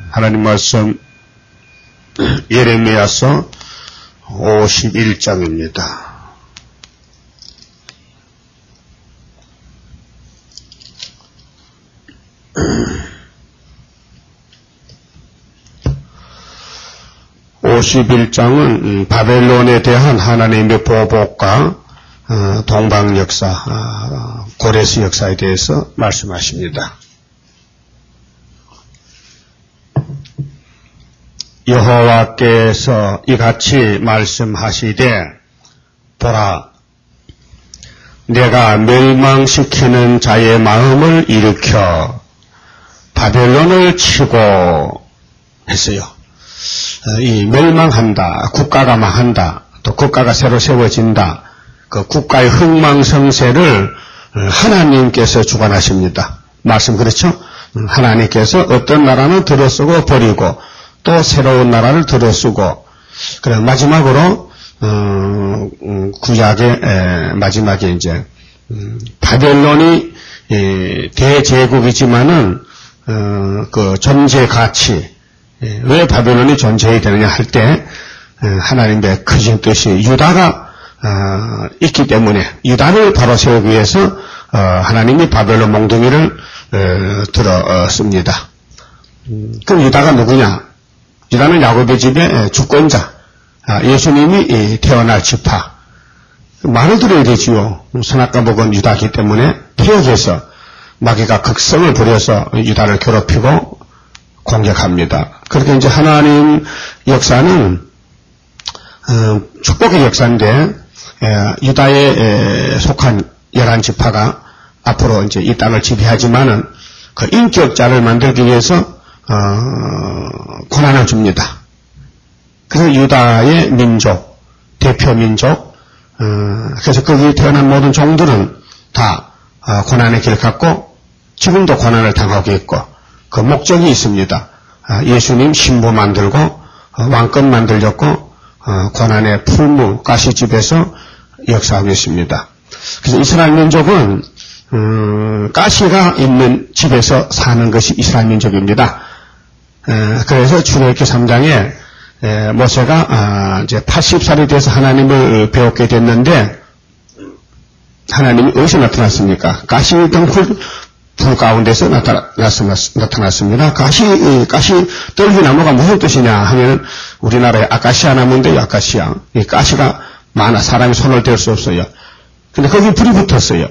하나님 말씀 예레미야서 51장입니다. (51장은) 바벨론에 대한 하나님의 보복과 동방 역사, 고레스 역사에 대해서 말씀하십니다. 여호와께서 이같이 말씀하시되, 보라, 내가 멸망시키는 자의 마음을 일으켜 바벨론을 치고 했어요. 이 멸망한다, 국가가 망한다, 또 국가가 새로 세워진다, 그 국가의 흥망성쇠를 하나님께서 주관하십니다. 말씀 그렇죠? 하나님께서 어떤 나라는 들어쓰고 버리고 또 새로운 나라를 들어쓰고, 그래 마지막으로 구약의 마지막에 이제 바벨론이 대제국이지만은 그 존재 가치, 왜 바벨론이 존재해야 되느냐 할 때 하나님의 크신 뜻이 유다가 있기 때문에 유다를 바로 세우기 위해서 하나님이 바벨론 몽둥이를 들었습니다. 그럼 유다가 누구냐? 유다는 야곱의 집의 주권자, 예수님이 태어날 지파. 말을 들어야 되지요. 선악과 복은 유다이기 때문에 피해서 마귀가 극성을 부려서 유다를 괴롭히고 공격합니다. 그렇게 이제 하나님 역사는 축복의 역사인데, 유다에 속한 11지파가 앞으로 이제 이 땅을 지배하지만은 그 인격자를 만들기 위해서 고난을 줍니다. 그래서 유다의 민족, 대표 민족, 그래서 거기에 태어난 모든 종들은 다 고난의 길 갔고 지금도 고난을 당하고 있고, 그 목적이 있습니다. 예수님 신부 만들고 왕권 만들었고 고난의 풀무 가시집에서 역사하고 있습니다. 그래서 이스라엘 민족은 가시가 있는 집에서 사는 것이 이스라엘 민족입니다. 그래서 출애굽기 3장에 모세가 이제 80살이 돼서 하나님을 배웠게 됐는데, 하나님이 어디서 나타났습니까? 가시 덩굴 불 가운데서 나타났습니다. 가시 떨기나무가 무슨 뜻이냐 하면 우리나라에 아카시아 나무인데요, 아카시아. 이 가시가 많아 사람이 손을 댈 수 없어요. 근데 거기 불이 붙었어요.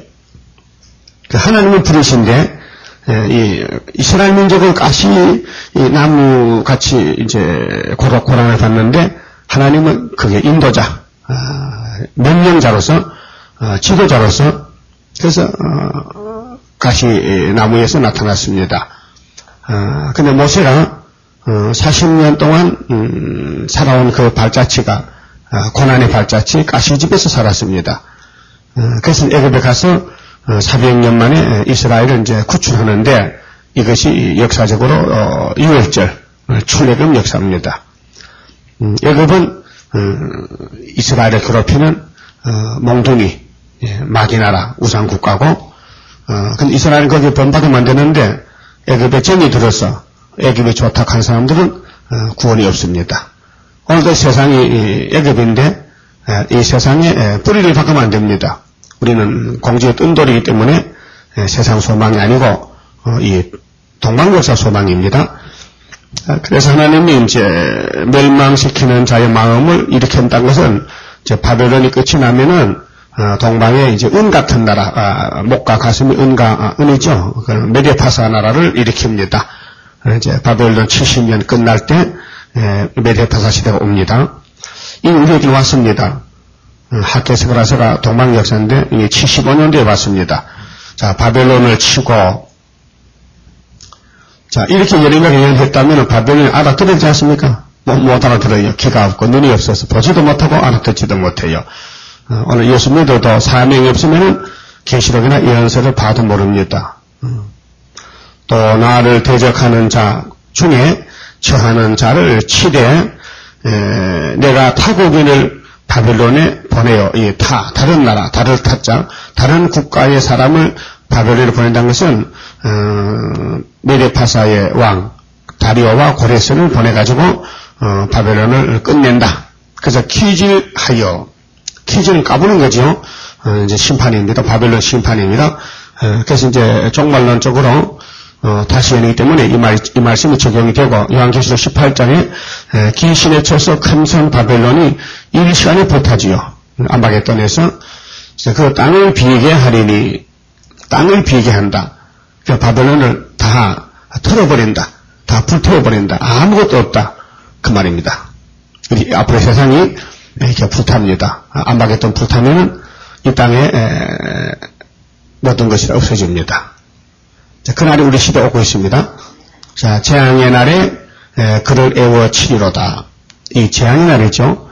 하나님은 불이신데, 이 이스라엘 민족은 가시 나무 같이 이제 고난을 받는데, 하나님은 그게 인도자, 명령자로서, 지도자로서, 그래서 가시 나무에서 나타났습니다. 근데 모세가 40년 동안 살아온 그 발자취가 고난의 발자취 가시집에서 살았습니다. 그래서 애굽에 가서 400년 만에 이스라엘을 이제 구출하는데, 이것이 역사적으로 유월절 출애굽 역사입니다. 애굽은 이스라엘을 괴롭히는 몽둥이 마귀나라 우상국가고, 근데 이스라엘은 거기에 본받으면 안 되는데 애굽에 정이 들어서 애굽이 좋다 한 사람들은 구원이 없습니다. 오늘도 세상이 애굽인데 이 세상에 뿌리를 박으면 안 됩니다. 우리는 공지의 뜬돌이기 때문에 세상 소망이 아니고 이 동방역사 소망입니다. 그래서 하나님이 이제 멸망시키는 자의 마음을 일으킨다는 것은 이제 바벨론이 끝이 나면은 동방에 이제 은 같은 나라, 목과 가슴이 은이죠. 메데파사 나라를 일으킵니다. 이제 바벨론 70년 끝날 때 메데파사 시대가 옵니다. 이 우리에게 왔습니다. 학계서라서가 동방 역사인데 이게 75년도에 왔습니다. 자, 바벨론을 치고, 자, 이렇게 예레미야가 예언했다면 바벨론이 알아들었지 않습니까? 못 알아들어요. 귀가 없고 눈이 없어서 보지도 못하고 알아듣지도 못해요. 오늘 예수 믿어도 사명이 없으면 계시록이나 예언서를 봐도 모릅니다. 또 나를 대적하는 자 중에 처하는 자를 치되 내가 타국인을 바벨론에 보내요. 이 다른 나라, 다른 국가의 사람을 바벨론에 보낸다는 것은 메데파사의 왕, 다리오와 고레스를 보내가지고 바벨론을 끝낸다. 그래서 키즈를 까부는 거죠. 이제 심판입니다. 바벨론 심판입니다. 그래서 이제 종말론적으로 다시 해내기 때문에 이 말씀이 적용이 되고 요한계시록 18장에 귀신에 쳐서 큰성 바벨론이 1시간에 불타지요. 아마겟돈에서 그 땅을 비게 하리니 땅을 비게 한다. 그 바벨론을 다 털어버린다. 다 불태워버린다. 아무것도 없다. 그 말입니다. 앞으로 세상이 이렇게 불탑니다. 아마겟돈 불타면은 이 땅에 모든 것이 없어집니다. 자, 그날이 우리 시대에 오고 있습니다. 자, 재앙의 날에 그를 애워치리로다. 이 재앙의 날이죠.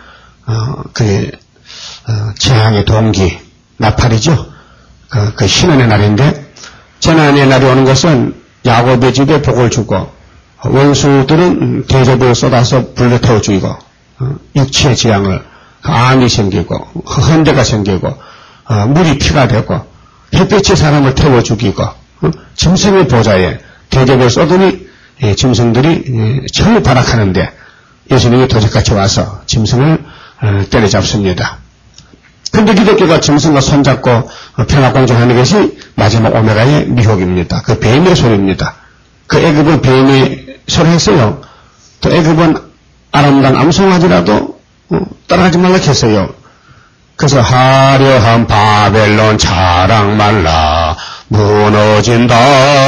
재앙의 동기, 나팔이죠. 그 신원의 날인데, 재난의 날이 오는 것은 야곱의 집에 복을 주고, 원수들은 대접을 쏟아서 불러태워 죽이고, 육체의 재앙을, 암이 생기고, 헌대가 생기고, 물이 피가 되고, 햇빛이 사람을 태워 죽이고, 짐승의 보좌에 대접을 쏟으니 짐승들이 철을 발악하는데 예수님이 도적같이 와서 짐승을 때려잡습니다. 그런데 기독교가 짐승과 손잡고 평화공존하는 것이 마지막 오메가의 미혹입니다. 그 뱀의 소리입니다. 그 애굽은 뱀이 소리했어요. 또 애굽은 아름다운 암송하지라도 따라가지 말라 했어요. 그래서 화려한 바벨론 자랑 말라 무너진다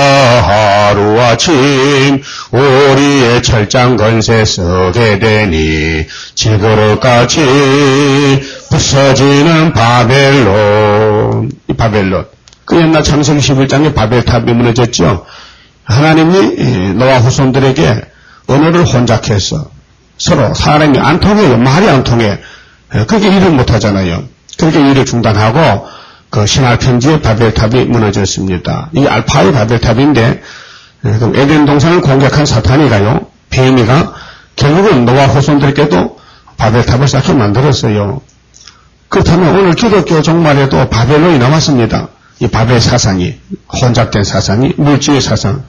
하루아침 우리의 철장 건세 서게 되니 지그릇같이 부서지는 바벨론. 이 바벨론. 그 옛날 창세기 11장에 바벨탑이 무너졌죠. 하나님이 노아 후손들에게 언어를 혼잡해서 서로 사람이 안 통해요. 말이 안 통해. 그렇게 일을 못하잖아요. 그렇게 일을 중단하고 그 신할 편지의 바벨탑이 무너졌습니다. 이 알파의 바벨탑인데 그럼 에덴 동산을 공격한 사탄이가요. 뱀이가 결국은 노아 후손들께도 바벨탑을 쌓게 만들었어요. 그렇다면 오늘 기독교 종말에도 바벨론이 남았습니다. 이 바벨 사상이 혼잡된 사상이 물질의 사상,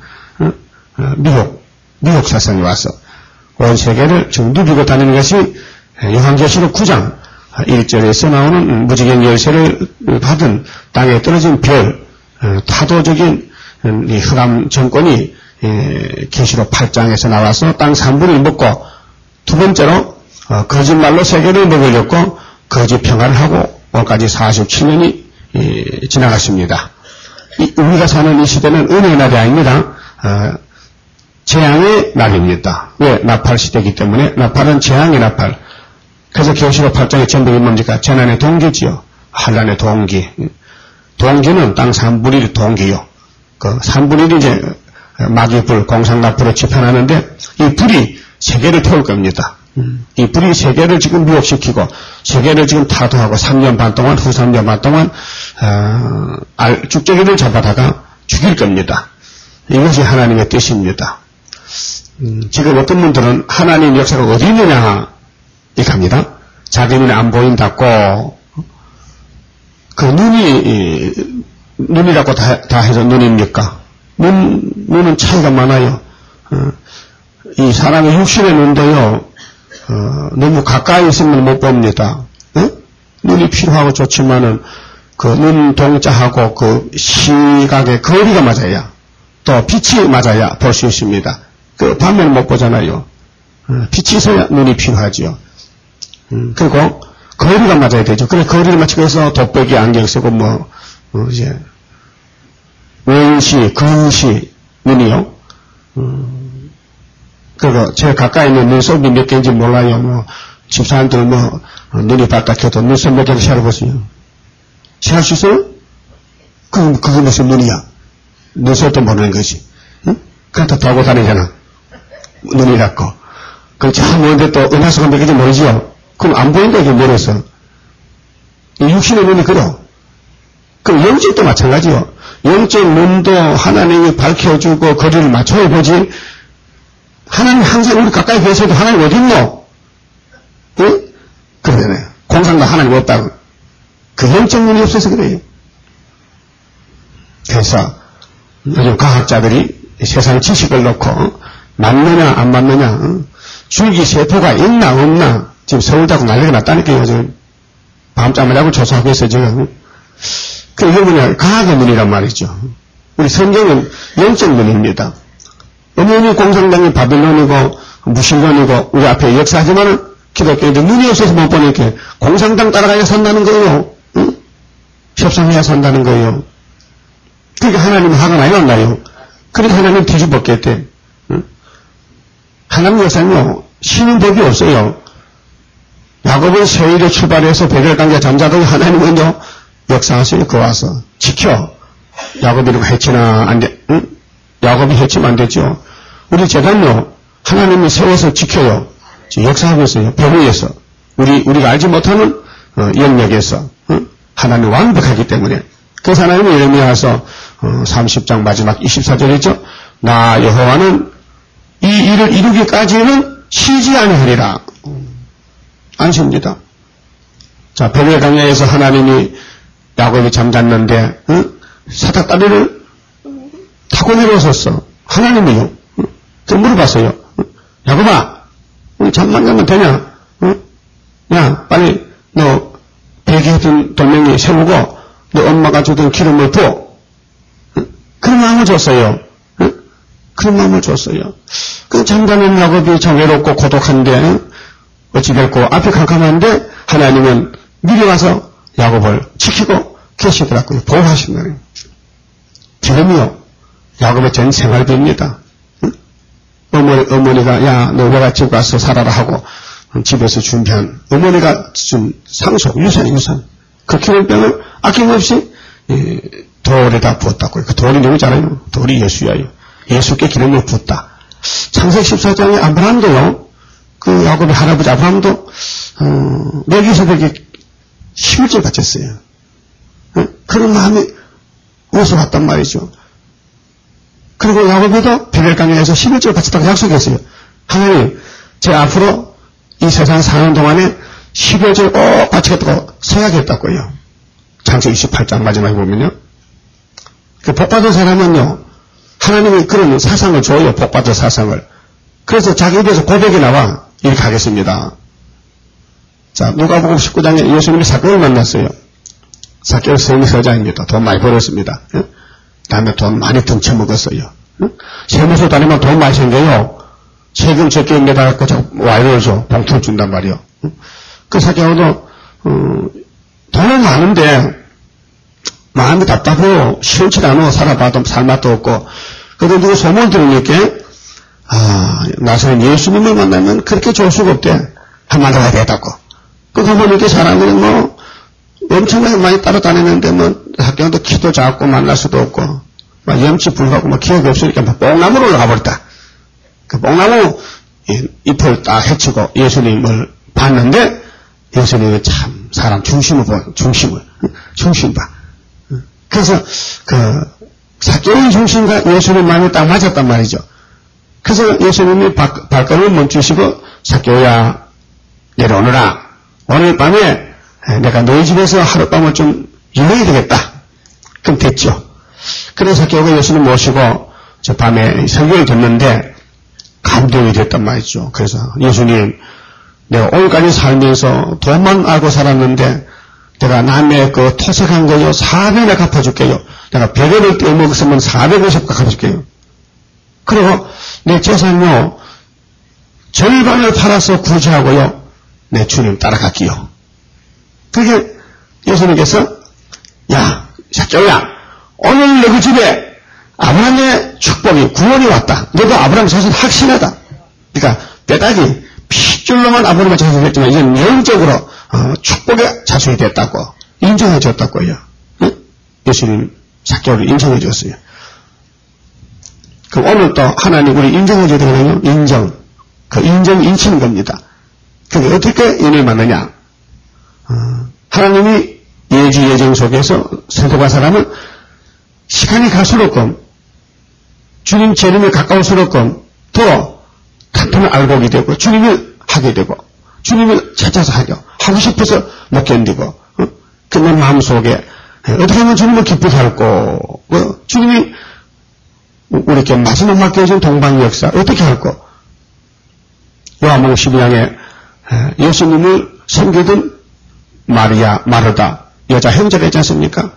미혹 사상이 와서 온 세계를 지금 누비고 다니는 것이 요한계시록 9장 1절에서 나오는 무지개 열쇠를 받은 땅에 떨어진 별, 타도적인 이 흑암 정권이 계시록 8장에서 나와서 땅 3분을 먹고 두 번째로 거짓말로 세계를 먹으려고 거짓 평화를 하고 오늘까지 47년이 지나갔습니다. 우리가 사는 이 시대는 은혜의 날이 아닙니다. 재앙의 날입니다. 왜? 나팔 시대이기 때문에 나팔은 재앙의 나팔. 그래서 계시록 8장의 전복이 뭡니까? 재난의 동기지요. 환란의 동기. 동기는 땅 3분의 1 동기요. 그 3분의 1이 이제 마귀불, 공상나풀로 집현하는데 이 불이 세계를 태울 겁니다. 이 불이 세계를 지금 미혹시키고 세계를 지금 타도하고 3년 반 동안, 후 3년 반 동안 쭉제기를 잡아다가 죽일 겁니다. 이것이 하나님의 뜻입니다. 지금 어떤 분들은 하나님 역사가 어디 있느냐 이렇게 합니다. 자기 눈에 안 보인다고 그 눈이라고 다 해서 눈입니까? 눈은 차이가 많아요. 이 사람의 육신의 눈도요 너무 가까이 있으면 못 봅니다. 눈이 필요하고 좋지만은 그 눈동자하고 그 시각의 거리가 맞아야 또 빛이 맞아야 볼 수 있습니다. 그 밤에는 못 보잖아요. 빛이 있어야 눈이 필요하지요. 그리고 거리가 맞아야 되죠. 그래 거리를 맞추기 위해서 돋보기 안경 쓰고 이제 원시, 근시 눈이요. 그리고 제일 가까이 있는 눈썹이 몇 개인지 몰라요. 집사람들 눈이 발딱해도 눈썹 몇 개를 세어보세요. 세할 수 있어요? 그게 무슨 눈이야? 눈썹도 모르는 거지. 응? 그렇다 돌고 다니잖아. 눈이라고. 그렇지. 하는데 또 은하수가 몇 개인지 모르지요? 그럼 안 보인다 이게 멀어서. 이 육신의 눈이 그러. 그럼 영적도 마찬가지요. 영적 눈도 하나님이 밝혀주고 거리를 맞춰야 보지. 하나님 항상 우리 가까이 계셔도 하나님 어디 있노? 응? 그러잖아요. 공상도 하나님 없다고. 그 영적 눈이 없어서 그래요. 그래서 요즘 과학자들이 세상 지식을 놓고 맞느냐 안 맞느냐, 줄기세포가 있나 없나 지금 서울대하고 난리가 났다니까요. 지금 밤잠을 자고 조사하고 있어요. 지금. 그게 뭐냐, 과학의 문이란 말이죠. 우리 성경은 영적 문입니다. 어머니 공산당이 바빌론이고 무신론이고 우리 앞에 역사하지만은 기독교인들 눈이 없어서 못 보니까 공산당 따라가야 산다는 거예요. 응? 협상해야 산다는 거예요. 그러니까 하나님 화가 많이 난다요. 그러니까 하나님 뒤집었겠대. 응? 하나님 역사는요, 쉬는 법이 없어요. 야곱은 세일에 출발해서 베델강에 잠자더니 하나님은요, 역사하시니 그 와서 지켜. 야곱이 이렇게 해치나 안 돼, 응? 야곱이 해치면 안 되죠. 우리 재단요, 하나님이 세워서 지켜요. 역사하고 있어요. 법위에서. 우리가 알지 못하는 영역에서. 하나님 완벽하기 때문에. 그래서 하나님은 예레미야서 30장 마지막 24절이죠. 나 여호와는 이 일을 이루기까지는 쉬지 아니하리라. 안 쉽니다. 자, 베델 강야에서 하나님이 야곱이 잠잤는데 사닥다리를 타고 내려오셨어. 하나님이요. 그 물어봤어요. 야곱아, 우리 잠만 자면 되냐? 야, 빨리 너 베개했던 돌멩이 세우고 너 엄마가 주던 기름을 부어. 그런 마음을 줬어요. 그런 마음을 줬어요. 그 잠자는 야곱이 참 외롭고 고독한데 어찌됐고 앞이 캄캄한데 하나님은 미리 와서 야곱을 지키고 계시더라고요. 보호하신 거예요. 기름이요. 야곱의 전 생활비입니다. 어머니가 야, 너 외갓집 가서 살아라 하고 집에서 준비한 어머니가 준 상속, 유산. 그 기름병을 아낌없이 돌에다 부었다고요. 그 돌이 누구지 알아요? 돌이 예수야요. 예수께 기름을 부었다. 창세기 14장에 아브라함도요, 그 야곱의 할아버지 아브라함도 멜기세덱에게 11절 바쳤어요. 그런 마음이 어디서 왔단 말이죠. 그리고 야곱이도 베델강야에서 11절 바쳤다고 약속했어요. 하나님, 제 앞으로 이 세상 사는 동안에 11절 꼭 바치겠다고 서약했다고요. 창세기 28장 마지막에 보면요. 그 복받은 사람은요, 하나님이 그런 사상을 줘요. 복받은 사상을. 그래서 자기 입에서 고백이 나와. 이렇게 하겠습니다. 자, 누가복음 19장에 예수님이 삭개오를 만났어요. 삭개오 세미서자입니다. 돈 많이 벌었습니다. 다음에 돈 많이 덩쳐먹었어요. 세무서 다니면 돈 많이 생겨요. 세금 적게 내다갖고 자꾸 와이를 줘. 봉투를 준단 말이요. 그 삭개오도 돈은 많은데 마음이 답답해요. 시원치 않아. 살아봐도 살 맛도 없고. 그래도 누구 소문을 들으니까 나서는 예수님을 만나면 그렇게 좋을 수가 없대. 한마디 해야 되겠다고. 그거 보니까 사람들이 엄청나게 많이 따라다니는데 학교도 키도 작고 만날 수도 없고 염치 불가고 기억이 없으니까 뽕나무로 올라가 버렸다. 그 뽕나무 잎을 딱 헤치고 예수님을 봤는데 예수님은 참 사람 중심을 봐. 그래서 삭개오의 중심과 예수님 마음이 딱 맞았단 말이죠. 그래서 예수님이 발걸음을 멈추시고 삭개오야 내려오너라. 오늘 밤에 내가 너희 집에서 하룻밤을 좀 일해야 되겠다. 그럼 됐죠. 그래서 삭개오가 예수님 모시고 저 밤에 설교를 듣는데 감동이 됐단 말이죠. 그래서 예수님, 내가 오늘까지 살면서 돈만 알고 살았는데 내가 남의 그 토색한 거요 400을 갚아줄게요. 내가 100원을 떼어먹었으면 450을 갚아줄게요. 그리고 내 재산요 절반을 팔아서 구제하고요 내 주님 따라갈게요. 그게 예수님께서 야 삭개오야 오늘 너희 집에 아브라함의 축복이 구원이 왔다. 너도 아브라함 자손 확신하다. 그러니까 뼈다귀 핏줄로만 아브라함의 자손이 됐지만 이제는 영적으로 축복의 자손이 됐다고 인정해 줬다고요. 응? 예수님 삭개오를 인정해 줬어요. 그럼 오늘 또 하나님 우리 인정해 줘야 되거든요. 인정. 그 인정 인치는 겁니다. 그게 어떻게 인을 받느냐. 하나님이 예지 예정 속에서 선택한 사람은 시간이 갈수록 주님 재림에 가까울수록 더 단편을 알고 오게 되고 주님을 하게 되고 주님을 찾아서 하고 싶어서 못 견디고 내 마음속에 어떻게 하면 주님을 기쁘게 할고 주님이 우리께 마지막 맡겨진 동방 역사 어떻게 할 거? 요한복음 12장에 예수님을 섬기던 마리아, 마르다 여자 형제가 있지 않습니까?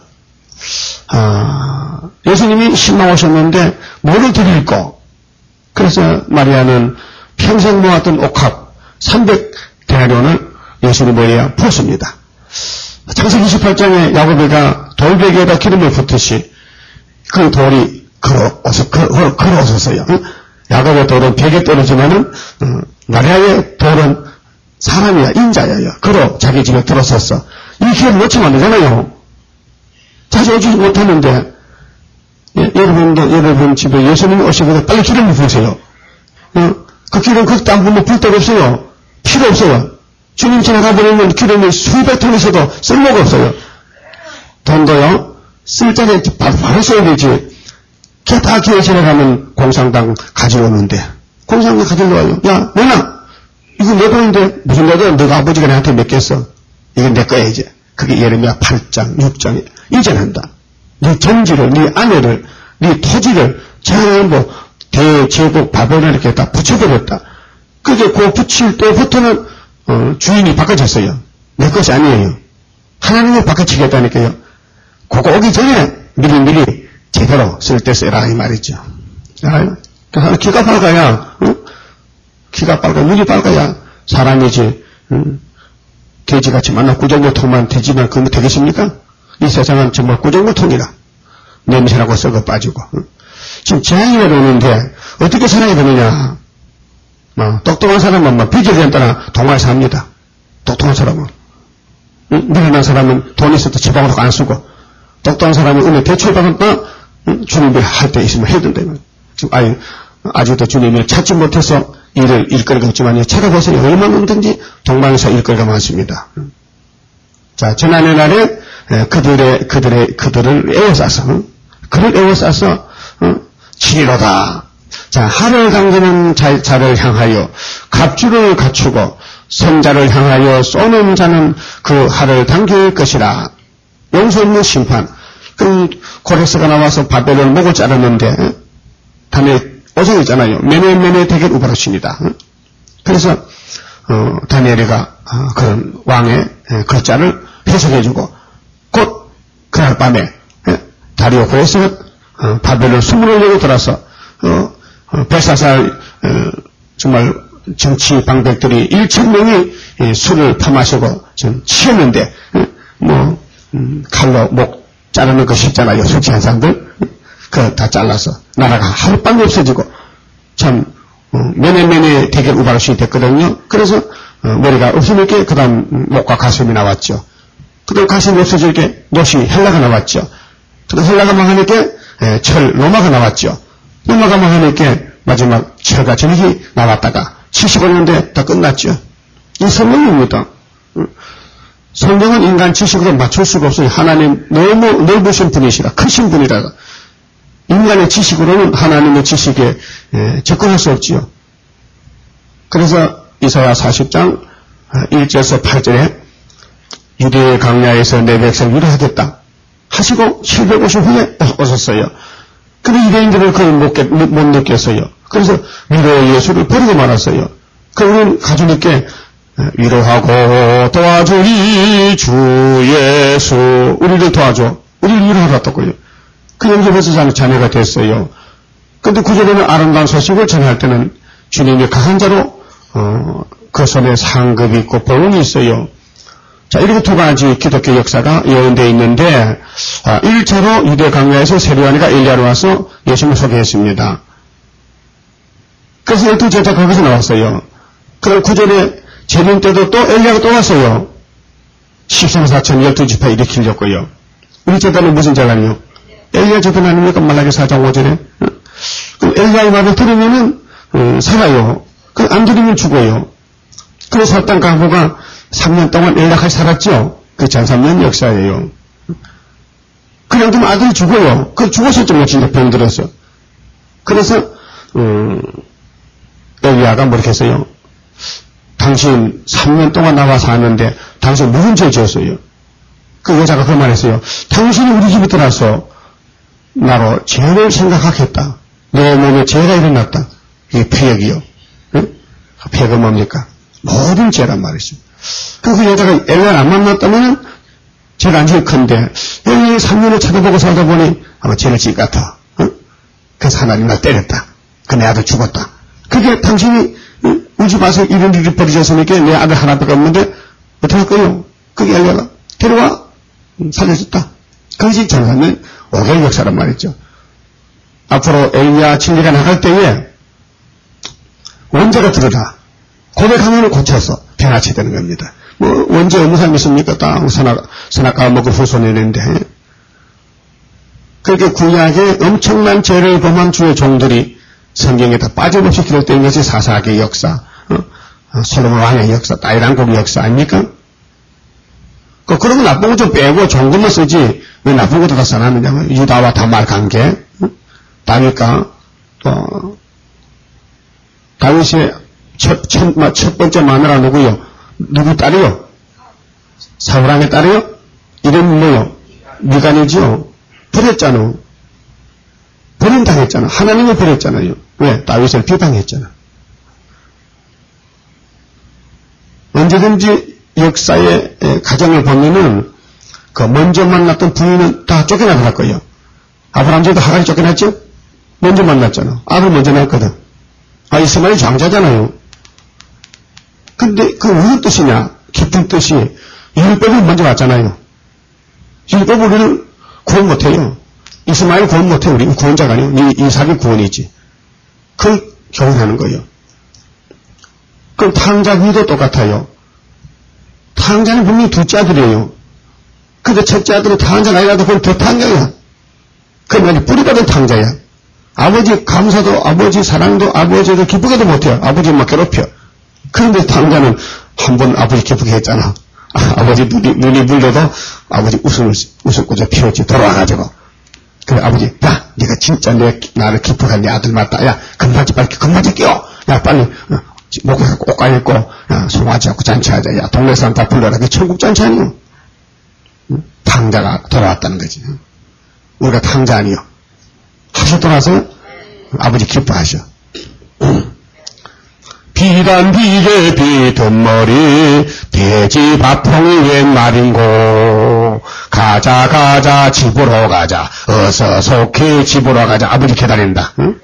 예수님이 신망하셨는데 뭐를 드릴까? 그래서 마리아는 평생 모았던 옥합 300데나리온을 예수님 머리에 부었습니다. 창세기 28장에 야고보가 돌베개에다 기름을 붓듯이 그 돌이 걸어왔었어요. 야곱의 돌은 벽에 떨어지면은 마리아의 돌은 사람이야, 인자예요. 걸어 자기 집에 들어섰어. 이 기회를 놓치면 안 되잖아요. 자주 오지 못하는데 여러분 집에 예수님이 오시거든 빨리 기름을 부으세요. 그 기름 그때 안 부으면 불 데가 없어요. 필요 없어요. 주님 지나가버리면 기름이 수백 톤 있어도 쓸모가 없어요. 돈도요, 쓸 때는 바로 써야 되지. 다 교회 지나가면 공상당 가지러 오는데, 공상당 가지러 와요. 야, 내놔! 이거 내 돈인데, 무슨 내 돈? 너가 아버지가 나한테 맡겼어. 이건 내 거야, 이제. 그게 예레미야 8장, 6장에. 이전한다. 네 전지를, 네 아내를, 네 토지를, 전부 대제국 바벨론에 이렇게 다 붙여버렸다. 그게 그 붙일 때부터는, 주인이 바꿔졌어요. 내 것이 아니에요. 하나님을 바꿔치겠다니까요. 그거 오기 전에 미리 제대로 쓸 때 써라 이 말이죠. 알아요? 기가 밝아야, 기가 밝아, 눈이 밝아야 사람이지, 돼지같이 만나 구정고통만 되지만 그러면 되겠습니까? 이 세상은 정말 구정고통이라. 냄새나고 썩어 빠지고. 지금 재앙이 오는데 어떻게 살아야 되느냐? 똑똑한 사람은 비결에 따라 동화에 삽니다. 똑똑한 사람은. 미련한 사람은 돈 있어도 지방으로 안 쓰고, 똑똑한 사람은 은혜 대출받았다, 주님이 할 때 있으면 해야 된다면. 지금 아직도 주님이 찾지 못해서 일거리가 없지만 찾아보세요. 얼마든지 동방에서 일거리가 많습니다. 자, 지난해 날에 그들을 에워싸서, 그를 에워싸서, 치리로다. 자, 하를 당기는 자를 향하여 갑주를 갖추고 선자를 향하여 쏘는 자는 그 하를 당길 것이라. 용서 없는 심판. 그 고레스가 나와서 바벨론을 목을 자르는데 다니엘 오성이잖아요. 매네 대결 우바르십니다. 그래서 다니엘이가 그런 왕의 글자를 해석해주고 곧 그날 밤에 다리오 고레스가 바벨론 수문을 열고 들어서 벨사살 정말 정치 방백들이 1,000명이 술을 퍼마시고 지금 취했는데 칼로 목 자르는 거 쉽잖아요. 술 취한 사람들 그거 다 잘라서 나라가 하룻밤에 없어지고 참 매네 대결 우바르신이 됐거든요. 그래서 머리가 없으니까 그 다음 목과 가슴이 나왔죠. 그 다음 가슴이 없어지니까 노시 헬라가 나왔죠. 그 다음 헬라가 망하니까 로마가 나왔죠. 로마가 망하니까 마지막 철과 전익이 나왔다가 75년대 다 끝났죠. 이 성경입니다. 성경은 인간 지식으로 맞출 수가 없어요. 하나님 너무 넓으신 분이시라, 크신 분이라. 인간의 지식으로는 하나님의 지식에 접근할 수 없지요. 그래서 이사야 40장 1절에서 8절에 유대의 강야에서 내 백성 유래하겠다 하시고 750 후에 오셨어요. 근데 유대인들은 그걸 못 느꼈어요. 그래서 위로의 예수를 버리고 말았어요. 그러면 가족님께 위로하고 도와주리 주 예수, 우리를 도와줘, 우리를 위로하라고요. 그 영접에서 자녀가 됐어요. 근데 구절에는 아름다운 소식을 전할 때는 주님이 강한 자로 그 손에 상급이 있고 보응이 있어요. 자, 이렇게 두 가지 기독교 역사가 예언되어 있는데 1차로 유대 강야에서 세례요한이가 엘리야로 와서 예수님을 소개했습니다. 그래서 12제자 거기서 나왔어요. 그럼 9절에 재림 때도 또 엘리야가 또 왔어요. 13사천 12지파 일으키려고요. 우리 재단은 무슨 재단이요? 엘리야 재단 아닙니까? 말라기 4장 5절에. 그럼 엘리야의 말을 들으면은 살아요. 안 들으면 죽어요. 그래서 살던 강호가 3년 동안 엘리야까지 살았죠. 그 1300년 역사예요. 그냥 두면 아들이 죽어요. 그 죽었었죠. 진짜 병들어서. 그래서 엘리야가 뭐렇게 했어요? 당신 3년 동안 나와 사는데 당신 무슨 죄 지었어요? 그 여자가 그 말했어요. 당신이 우리 집에 들어와서 나로 죄를 생각하겠다. 내 몸에 죄가 일어났다. 이게 폐역이요. 응? 폐역은 뭡니까? 모든 죄란 말이죠. 그 여자가 엘리야를 안 만났다면 죄가 안 지을컨대 엘리야 3년을 쳐다보고 살다 보니 아마 죄를 지을 것 같아. 응? 그래서 하나님 날 때렸다. 그 내 아들 죽었다. 그게 당신이 우리 집 와서 이런 일이 벌어졌으니까 내 아들 하나밖에 없는데 어떻게 할 거예요? 그게 엘리야가 데려와 살려줬다. 그것이 전사는 5개월 역사란 말이죠. 앞으로 엘리야 진리가 나갈 때에 원죄가 들어라. 고백하면 고쳐서 변화치 되는 겁니다. 뭐 원죄 없는 사람이 있습니까? 딱 선악과 먹고 후손이는데 그렇게 구약에 엄청난 죄를 범한 주의 종들이 성경에 다 빠짐없이 기록된 것이 사사기의 역사, 솔로몬 왕의 역사, 다윗왕국의 역사 아닙니까? 그런 거 나쁜 거 좀 빼고 좋은 것만 쓰지 왜 나쁜 것도 다 써놨느냐면 유다와 다말 관계, 다윗과 다윗의 첫 번째 마누라 누구요? 누구 딸이요? 사울왕의 딸이요? 이름이 뭐요? 미간이지요? 버렸잖아. 버림당했잖아. 하나님이 버렸잖아요. 왜? 다윗을 비방했잖아. 언제든지 역사의 가정을 보면은 그 먼저 만났던 부인은 다 쫓겨나갈 거예요. 아브라함도 하갈이 쫓겨났죠? 먼저 만났잖아. 아들 먼저 낳았거든. 이스마엘이 장자잖아요. 근데 그 무슨 뜻이냐? 깊은 뜻이 율법을 먼저 왔잖아요. 율법 우리는 구원 못해요. 이스마엘 구원 못해. 우리 구원자가 아니에요. 이삭이 구원이지. 그걸 교훈하는 거예요. 그럼 탕자 위도 똑같아요. 탕자는 분명히 둘째 아들이에요. 근데 첫째 아들은 탕자가 아니라도 그건 더 탕자야. 그건 뿌리 받은 탕자야. 아버지 감사도, 아버지 사랑도, 아버지를 기쁘게도 못해요. 아버지 막 괴롭혀. 그런데 탕자는 한 번 아버지 기쁘게 했잖아. 아버지 눈이 물려도 아버지 웃음꽃을 피웠지. 돌아와가지고. 그래 아버지, 야, 네가 진짜 나를 기쁘게 한 네 아들 맞다. 야, 금바지 빨리 금바지 끼워. 야, 빨리 목에 옷 갈아입고, 야, 송아지 갖고 잔치하자. 야, 동네 사람 다 불러라. 그게 천국 잔치 아니요. 탕자가 돌아왔다는 거지. 우리가 탕자 아니요. 하셨다 나서 아버지 기뻐하셔. 비단 비계 비듬머리 돼지 밥통이 웬 말인고 가자 집으로 가자 어서 속히 집으로 가자. 아버지 기다린다. 응?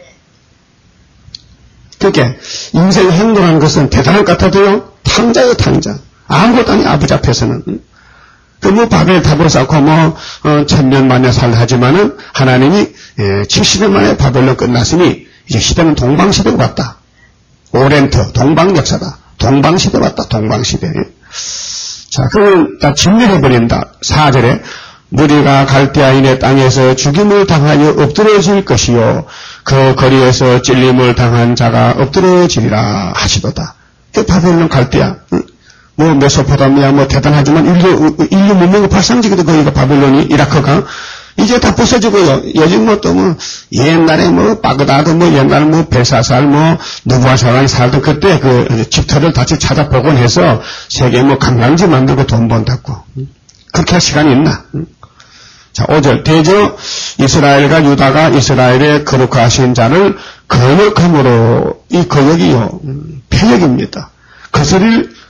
그렇게 인생 행동하는 것은 대단할 것 같아도요 탕자요 탕자. 아무것도 아니 아버지 앞에서는. 뭐 바벨 탑을 쌓고 1000년 만에 살하지만은 하나님이 70년 만에 바벨론 끝났으니 이제 시대는 동방시대로 갔다. 오렌트 동방역사다. 동방시대 왔다. 동방시대. 자, 그러면 다 진멸해버린다. 4절에 무리가 갈대아인의 땅에서 죽임을 당하여 엎드러질 것이요 그 거리에서 찔림을 당한 자가 엎드러지리라 하시도다. 그 바벨론 갈대아. 뭐 메소포타미아 뭐 대단하지만 인류 문명의 발상지기도 거기가 바벨론이 이라크가 이제 다 부서지고요. 요즘 뭐 옛날에 바그다드 옛날 벨사살 느부갓네살이 살던 그때 그 집터를 다시 찾아 복원해서 세계 관광지 만들고 돈 번다고. 그렇게 할 시간이 있나? 자, 5절. 대저 이스라엘과 유다가 이스라엘의 거룩하신 자를 거역함으로 이 거역이요 폐역입니다. 거스릴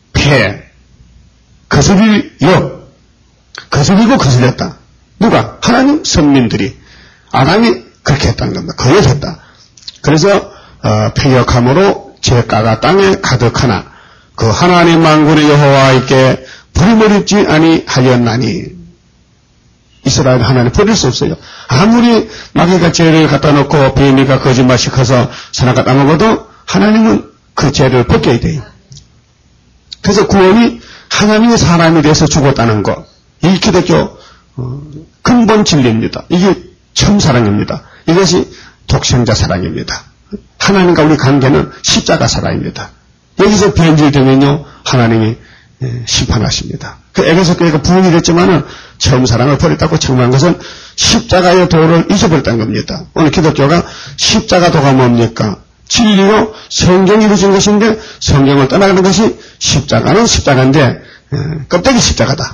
거스릴 역, 거스리고 거스렸다. 누가? 하나님 선민들이. 아담이 그렇게 했다는 겁니다. 거역했다. 그래서 폐역함으로 죄가가 땅에 가득하나 그 하나님 만군의 여호와께 버림을 아니하였나니. 이스라엘 하나님 버릴 수 없어요. 아무리 마귀가 죄를 갖다 놓고 비밀과 거짓말 시켜서 선악과 따먹어도 하나님은 그 죄를 벗겨야 돼요. 그래서 구원이 하나님의 사람에 대해서 죽었다는 것. 이 기독교 근본 진리입니다. 이게 참 사랑입니다. 이것이 독생자 사랑입니다. 하나님과 우리 관계는 십자가 사랑입니다. 여기서 변질되면요 하나님이 심판하십니다. 그 에베소 교회가 부흥이 됐지만은 처음 사랑을 버렸다고 청구한 것은 십자가의 도를 잊어버렸다는 겁니다. 오늘 기독교가 십자가 도가 뭡니까? 진리로 성경이 이루어진 것인데 성경을 떠나가는 것이 십자가는 십자가인데 껍데기 십자가다.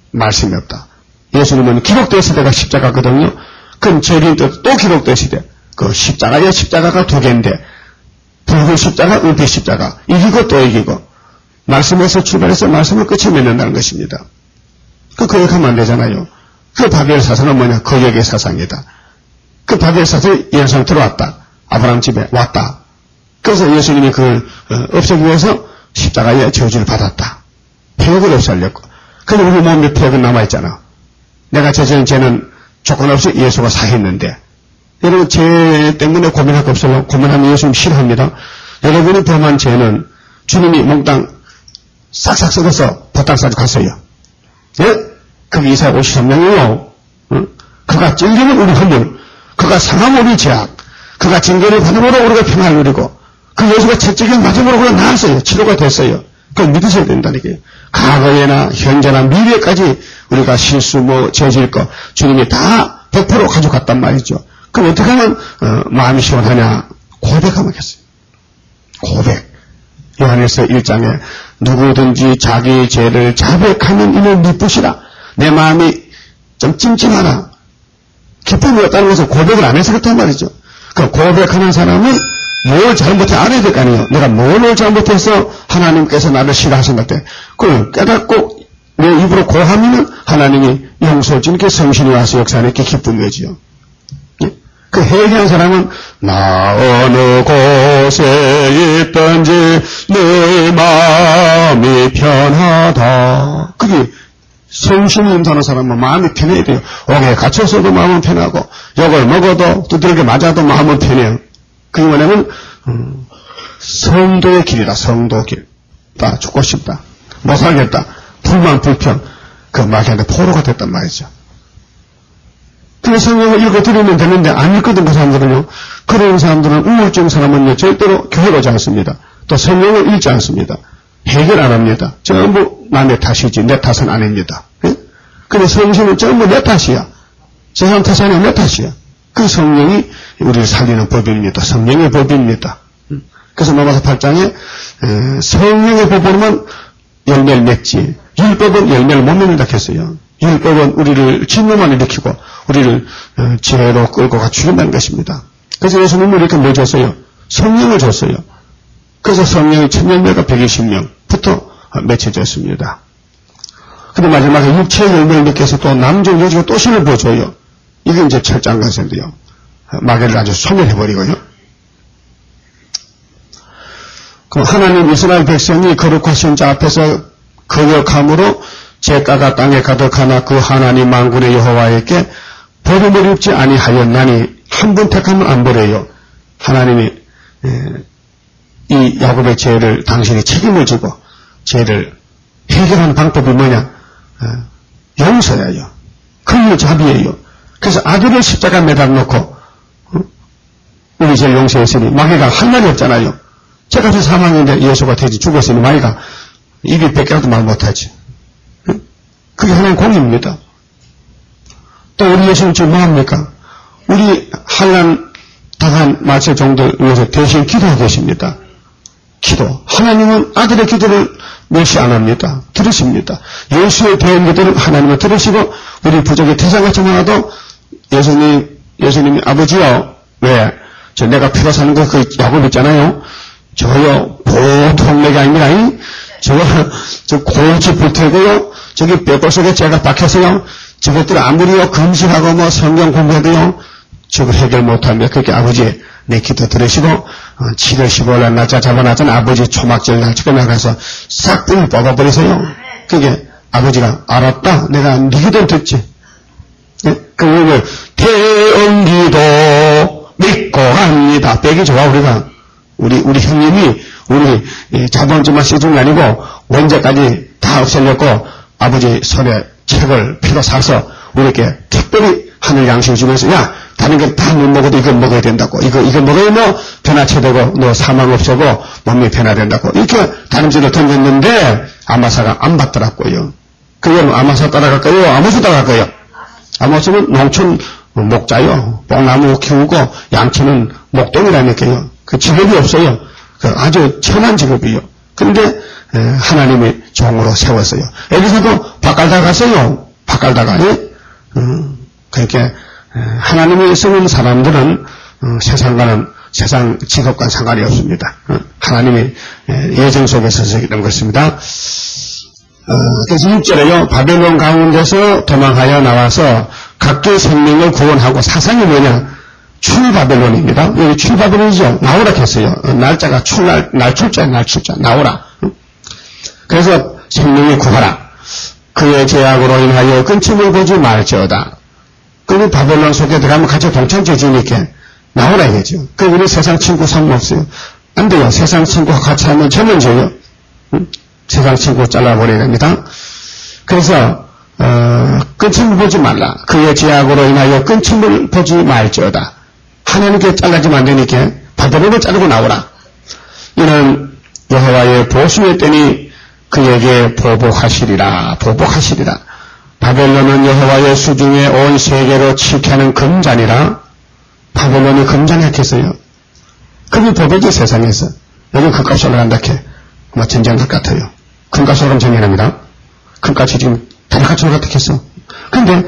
말씀이 없다. 예수님은 기록된 시대가 십자가거든요. 그럼 재림 때 또 기록된 시대. 그 십자가가 두 개인데, 붉은 십자가, 은빛 십자가. 이기고 또 이기고. 말씀에서 출발해서 말씀을 끝에 맺는다는 것입니다. 그 거역하면 안 되잖아요. 그 바벨 사상은 뭐냐? 거역의 사상이다. 그 바벨 사상이 예루살렘 들어왔다. 아브라함 집에 왔다. 그래서 예수님이 그걸 없애기 위해서 십자가의 저주를 받았다. 폐역을 없애려고. 근데 우리 몸에 폐역은 남아있잖아. 내가 저지른 죄는 조건 없이 예수가 사했는데, 여러분 죄 때문에 고민할 거 없어요. 고민하면 예수님 싫어합니다. 여러분이 범한 죄는 주님이 몽땅 싹싹 썩어서 보따리 싸고 갔어요. 예? 그게 이사야 53명이요. 응? 그가 찔리는 우리 허물, 그가 상함 우리 죄악, 그가 징계를 받음으로 우리가 평안을 누리고, 그 예수가 채찍을 맞음으로 우리가 나았어요. 치료가 됐어요. 그걸 믿으셔야 된다니까요. 과거에나 현재나 미래까지 우리가 실수 죄질 거 주님이 다 100% 가져갔단 말이죠. 그럼 어떻게 하면 마음이 시원하냐? 고백하겠어요. 고백. 요한일서 1장에 누구든지 자기 죄를 자백하면 이는 미쁘시라. 내 마음이 좀 찜찜하나 기쁨이 없다는 것은 고백을 안 해서 그렇단 말이죠. 그 고백하는 사람은 뭘 잘못해 알아야 될 거 아니에요. 내가 뭘 잘못해서 하나님께서 나를 싫어하신다 때 그걸 깨닫고 내 입으로 고하면 하나님이 용서해 주니까 성신이 와서 역사하는 게 기쁨이지요. 그 회개한 사람은 나 어느 곳에 있든지 내 마음이 편하다. 그게 성신이 임하는 사람은 마음이 편해야 돼요. 옥에 갇혀서도 마음은 편하고 욕을 먹어도 두들겨 맞아도 마음은 편해요. 그게 뭐냐면 성도의 길이다. 성도 길. 나 죽고 싶다. 못 살겠다. 불만 불평. 그 마귀한테 포로가 됐단 말이죠. 그 성경을 읽어드리면 되는데 안 읽거든 그 사람들은요. 그런 사람들은 우울증 사람은요 절대로 교회를 오지 않습니다. 또 성경을 읽지 않습니다. 해결 안 합니다. 전부 남의 탓이지 내 탓은 아닙니다. 예? 근데 성신은 전부 내 탓이야. 저 사람 탓이 아니라 내 탓이야. 그 성령이 우리를 살리는 법입니다. 성령의 법입니다. 그래서 로마서 8장에 성령의 법으로만 열매를 맺지 율법은 열매를 못 맺는다 했어요. 율법은 우리를 진노만 일으키고 우리를 죄로 끌고 가 죽인다는 것입니다. 그래서 예수님은 이렇게 뭘 줬어요? 성령을 줬어요. 그래서 성령이 1000열매가 120명부터 맺혀졌습니다. 근데 마지막에 육체의 열매를 맺게 해서 또 남종 여지가 또 신을 부어줘요. 이게 이제 철장간세인데요. 마귀를 아주 소멸해버리고요. 그럼 하나님 이스라엘 백성이 거룩하신 자 앞에서 거역함으로 죄가가 땅에 가득하나 그 하나님 만군의 여호와에게 버림을 입지 아니하였나니 한 분 택하면 안 버려요. 하나님이 이 야곱의 죄를 당신이 책임을 지고 죄를 해결하는 방법이 뭐냐? 용서예요. 긍휼 자비예요. 그래서 아들을 십자가에 매달아놓고 우리 죄를 용서했으니 마귀가 할 말이 없잖아요. 제가 사망인데 예수가 돼지 죽었으니 마귀가 입이 뺏겨도 말 못하지. 그게 하나님 공입니다. 또 우리 예수님 지금 뭐합니까? 우리 한란 당한 마칠 정도를 위해서 대신 기도하고 계십니다. 기도. 하나님은 아들의 기도를 멸시 안 합니다. 들으십니다. 예수의 대한 기도를 하나님은 들으시고 우리 부족의 태산같이 많아도 예수님이 아버지요. 왜? 내가 피로 사는 거 그 야곱 있잖아요. 저요 보통 내가 아닙니다. 저 골치 불태고요. 저기 뼈골 속에 제가 박혀서요. 저것들 아무리요 금식하고 성경 공부해도요. 저거 해결 못하면 그렇게 아버지 내 기도 들으시고 7월 15일 날짜 잡아놨잖아. 아버지 초막절 날짜가 나가서 싹 뿔 뽑아버리세요. 그게 아버지가 알았다. 내가 네 기도 듣지. 네? 그걸 대언기도 믿고 갑니다. 빼기 좋아 우리가. 우리 형님이 우리 자본주만 쓰준 게 아니고 원자까지 다 없애려고 아버지 손에 책을 피로 사서 우리에게 특별히 하늘 양식을 주면서 야 다른 거 다 못 먹어도 이거 먹어야 된다고 이거 먹어야 너 변화체되고 너 사망 없어고 몸이 변화된다고 이렇게 다림질을 던졌는데 아마사가 안 받더라고요. 그건 아마사 따라갈까요? 아모수 따라갈까요? 아모수는 농촌 목자요. 뽕나무 키우고 양치는 목동이라니까요. 그 직업이 없어요. 그 아주 천한 직업이요. 그런데 하나님이 종으로 세웠어요. 여기서도 밭갈다 갔어요. 밭갈다가 그러니까 하나님이 쓰는 사람들은 세상과는 세상 직업과 상관이 없습니다. 하나님의 예정 속에서 이런 것입니다. 그래서 6절에요. 바벨론 가운데서 도망하여 나와서 각기 생명을 구원하고 사상이 뭐냐? 출바벨론입니다. 여기 출바벨론이죠. 나오라 했어요. 날짜가 날출자 나오라. 그래서 생명을 구하라. 그의 죄악으로 인하여 근침을 보지 말지어다. 그리고 바벨론 속에 들어가면 같이 동참죄지니까 나오라 이거죠. 그 우리 세상 친구 상관없어요. 안 돼요. 세상 친구와 같이 하면 전면죄요. 세상 친구 잘라버려야 됩니다. 그래서 끊침을 보지 말라. 그의 죄악으로 인하여 끊침을 보지 말지어다. 하나님께 잘라지면 안 되니까 바벨론을 자르고 나오라. 이는 여호와의 보수의 때니 그에게 보복하시리라. 바벨론은 여호와의 수중에 온 세계로 치켜하는 금잔이라. 바벨론이 금잔했겠어요. 그게 보복이 세상에서. 여기 금값이 올라간다 해. 뭐 전쟁것 같아요. 금값이 올라가면 전쟁합니다. 금값이 지금 다리같이 올라갔겠어. 근데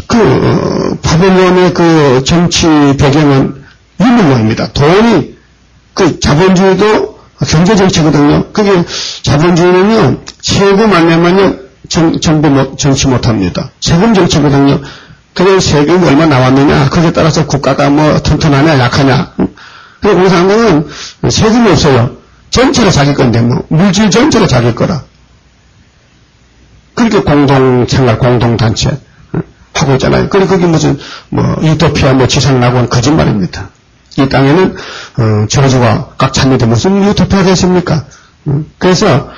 바벨론의 정치 배경은 유물론입니다. 돈이 자본주의도 경제정치거든요. 그게 자본주의는요 세금 안 내면요 정부 정치 못합니다. 세금 정치거든요. 그래 세금이 얼마 나왔느냐 거기에 따라서 국가가 뭐 튼튼하냐 약하냐. 그리고 공산당은 세금이 없어요. 전체가 자기 건데 뭐 물질 전체가 자기 거라. 그렇게 공동생활 공동단체 하고 있잖아요. 그리고 그게 무슨 유토피아 지상낙원 거짓말입니다. 이 땅에는 저주가 꽉 찼는데 무슨 유토피아가 있습니까? 그래서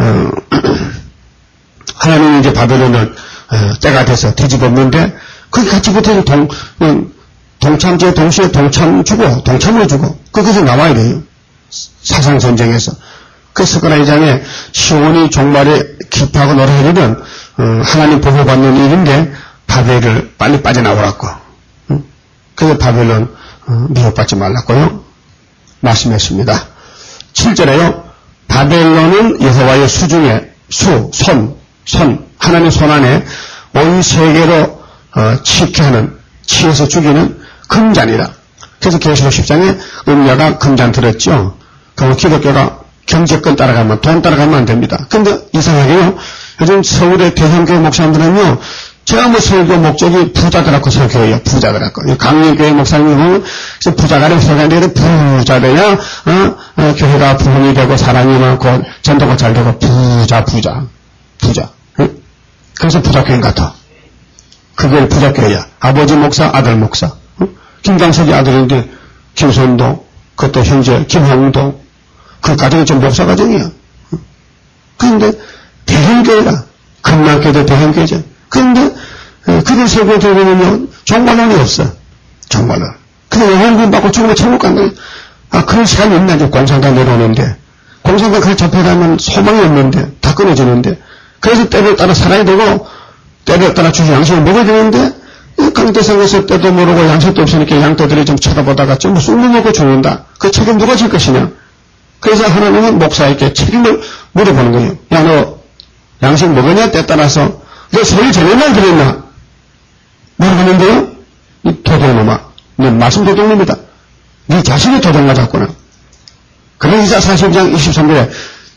하나님이 이제 바벨론을 때가 돼서 뒤집었는데 거기 같이 붙어서 동참제 동시에 동참을 주고 거기서 나와야 돼요. 사상전쟁에서. 그래서 그러나 이 장에 시온이 종말에 기뻐하고 노래하려면 하나님 보호받는 일인데 바벨을 빨리 빠져나오라고. 그래서 바벨론 미혹받지 말라고요. 말씀했습니다. 7절에요. 바벨론은 여호와의 수중에 손 하나님의 손 안에 온 세계로 치켜하는 치에서 죽이는 금잔이라. 그래서 계시록 10장에 음녀가 금잔 들었죠. 그럼 기독교가 경제권 따라가면 돈 따라가면 안 됩니다. 근데 이상하게요. 요즘 서울의 대형교회 목사님들은요. 제가 설교 목적이 부자들하고 설교해요. 부자들하고. 강림교회 목사님은 부자가 되고 설교하는데 부자 돼야 교회가 부흥이 되고 사랑이 많고 전도가 잘 되고 부자. 응? 그래서 부자교회 같아. 그게 부자교회야. 아버지 목사, 아들 목사. 응? 김강석이 아들인데 김선도, 그것도 현재 김홍도. 그 가정이 좀 목사 가정이야. 응? 그런데 대형교회라. 금만교회도 대형교회죠. 그런데 그들 설교 들으면요 종말론이 없어. 종말론. 근데 영혼구원 받고 죽으면 천국 간다. 그런 시간이 있나 이제 공산당 내려오는데 공산당 그걸 접해가면 소망이 없는데 다 끊어지는데 그래서 때를 따라 살아야 되고 때를 따라 주신 양식을 먹어야 되는데 강대상에서 때도 모르고 양식도 없으니까 양떼들이 좀 쳐다보다가 좀 쑥물 먹고 죽는다. 그 책임 누가 질 것이냐. 그래서 하나님은 목사에게 책임을 물어보는 거예요. 야 너 양식 먹으냐 때 따라서 너 소리 전에만 들었나? 모르겠는데요? 이 도둑놈아. 너 말씀 도둑놈이다. 네 자신이 도둑 맞았구나. 그래서 40장 23절에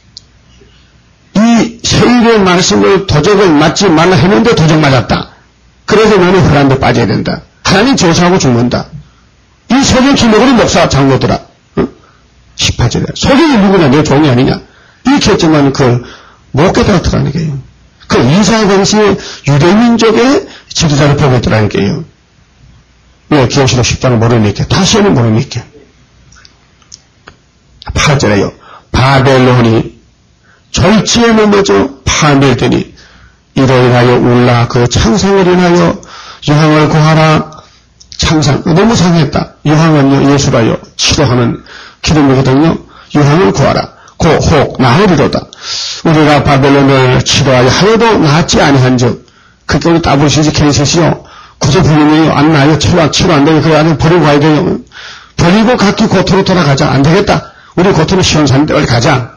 이 세일의 말씀을 도적을 맞지 말라 했는데 도적 맞았다. 그래서 너는 흑한 데 빠져야 된다. 하나님 조사하고 죽는다. 이 소경 김목으로 목사 장로들아. 18절에 소경이 누구냐? 내 종이 아니냐? 이렇게 했지만 못 깨달았더라는 게요. 이사 당시에 유대민족의 지도자를 보고 있더라는 게요. 왜 기억시록 10장을 모르니까 다시는 모르니까. 8절에요. 바벨론이 절지에 넘어져 파멸되니 이로 인하여 울라. 그 창상을 인하여 유황을 구하라. 창상 너무 상했다. 유황은요 예수라요 치료하는 기름이거든요. 유황을 구하라. 혹 나으리로다. 우리가 바벨론을 치료하여 하여도 낫지 아니한즉 그때 우리 따블시지 캔셋이요 구조 불능이요 안 나요. 치료 안 되요. 그 안에 버리고 가야 돼요. 버리고 각기 고토로 돌아가자. 안 되겠다. 우리 고토로 시원산데 어디 가자.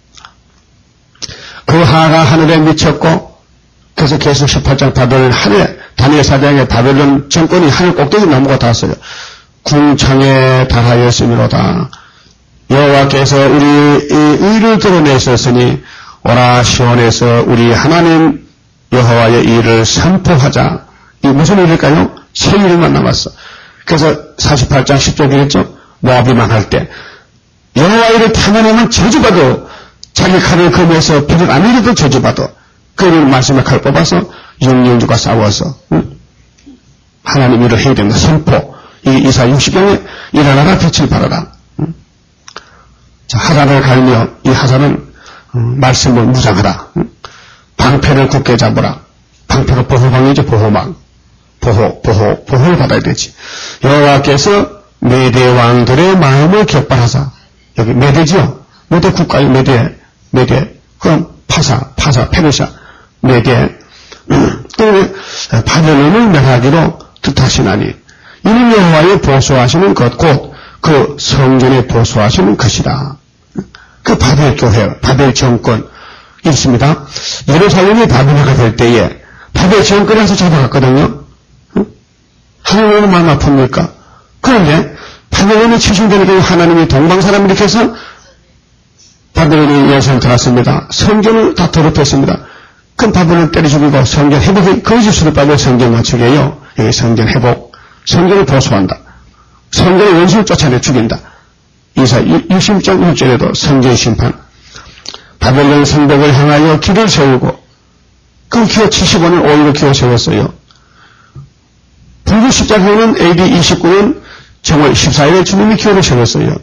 그 하가 하늘에 미쳤고 그래서 계속 18장 바벨론 하늘에 다니엘 사장의 바벨론 정권이 하늘 꼭대기 나무가 닿았어요. 궁창에 달하였으므로다. 여호와께서 우리 의를 드러내셨으니 오라 시온에서 우리 하나님 여호와의 일을 선포하자. 이 무슨 일일까요? 새 일만 남았어. 그래서 48장 10절 그랬죠? 모압이 망할 때 여호와 일을 타면하면 저주받아. 자기 칼을 금해서 비를 안 내려도 저주받아. 그 일을 말씀의 칼 뽑아서 영령주가 싸워서 하나님 일을 해야 된다. 선포. 이게 이사 60장에 일어나라 빛을 발하라. 자, 하산을 갈며 이 하산은 말씀을 무장하라. 방패를 굳게 잡으라. 방패가 보호망이죠. 보호망. 보호를 받아야 되지. 여호와께서 메대 왕들의 마음을 격발하사. 여기 메대지요. 메대 국가의 메대. 그럼 파사, 페르시아, 메대. 또 바벨론을 멸하기로 뜻하시나니 이는 여호와의 보수하시는 것 곧 그 성전에 보수하시는 것이다. 그 바벨 교회, 바벨 정권 있습니다. 예루살렘이 바벨론가 될 때에 바벨 정권에서 잡아갔거든요. 하나님은 마음 아픕니까? 그런데 바벨론이 치중되니까 하나님이 동방사람을 일으켜서 바벨론이 예루살렘 들어왔습니다. 성전을 다 더럽혔습니다. 그럼 바벨론 때려 죽이고 성전 회복이 거짓으로 빠져 성전 맞추게 해요. 여기 성전 회복, 성전을 보수한다. 성전의 원수를 쫓아내 죽인다. 이사 60장 1절에도 성전 심판. 바벨론 성벽을 향하여 길을 세우고 그 기호 75년 5일로 기호 세웠어요. 불교 십자가는 AD 29년 정월 14일에 주님이 기호를 세웠어요.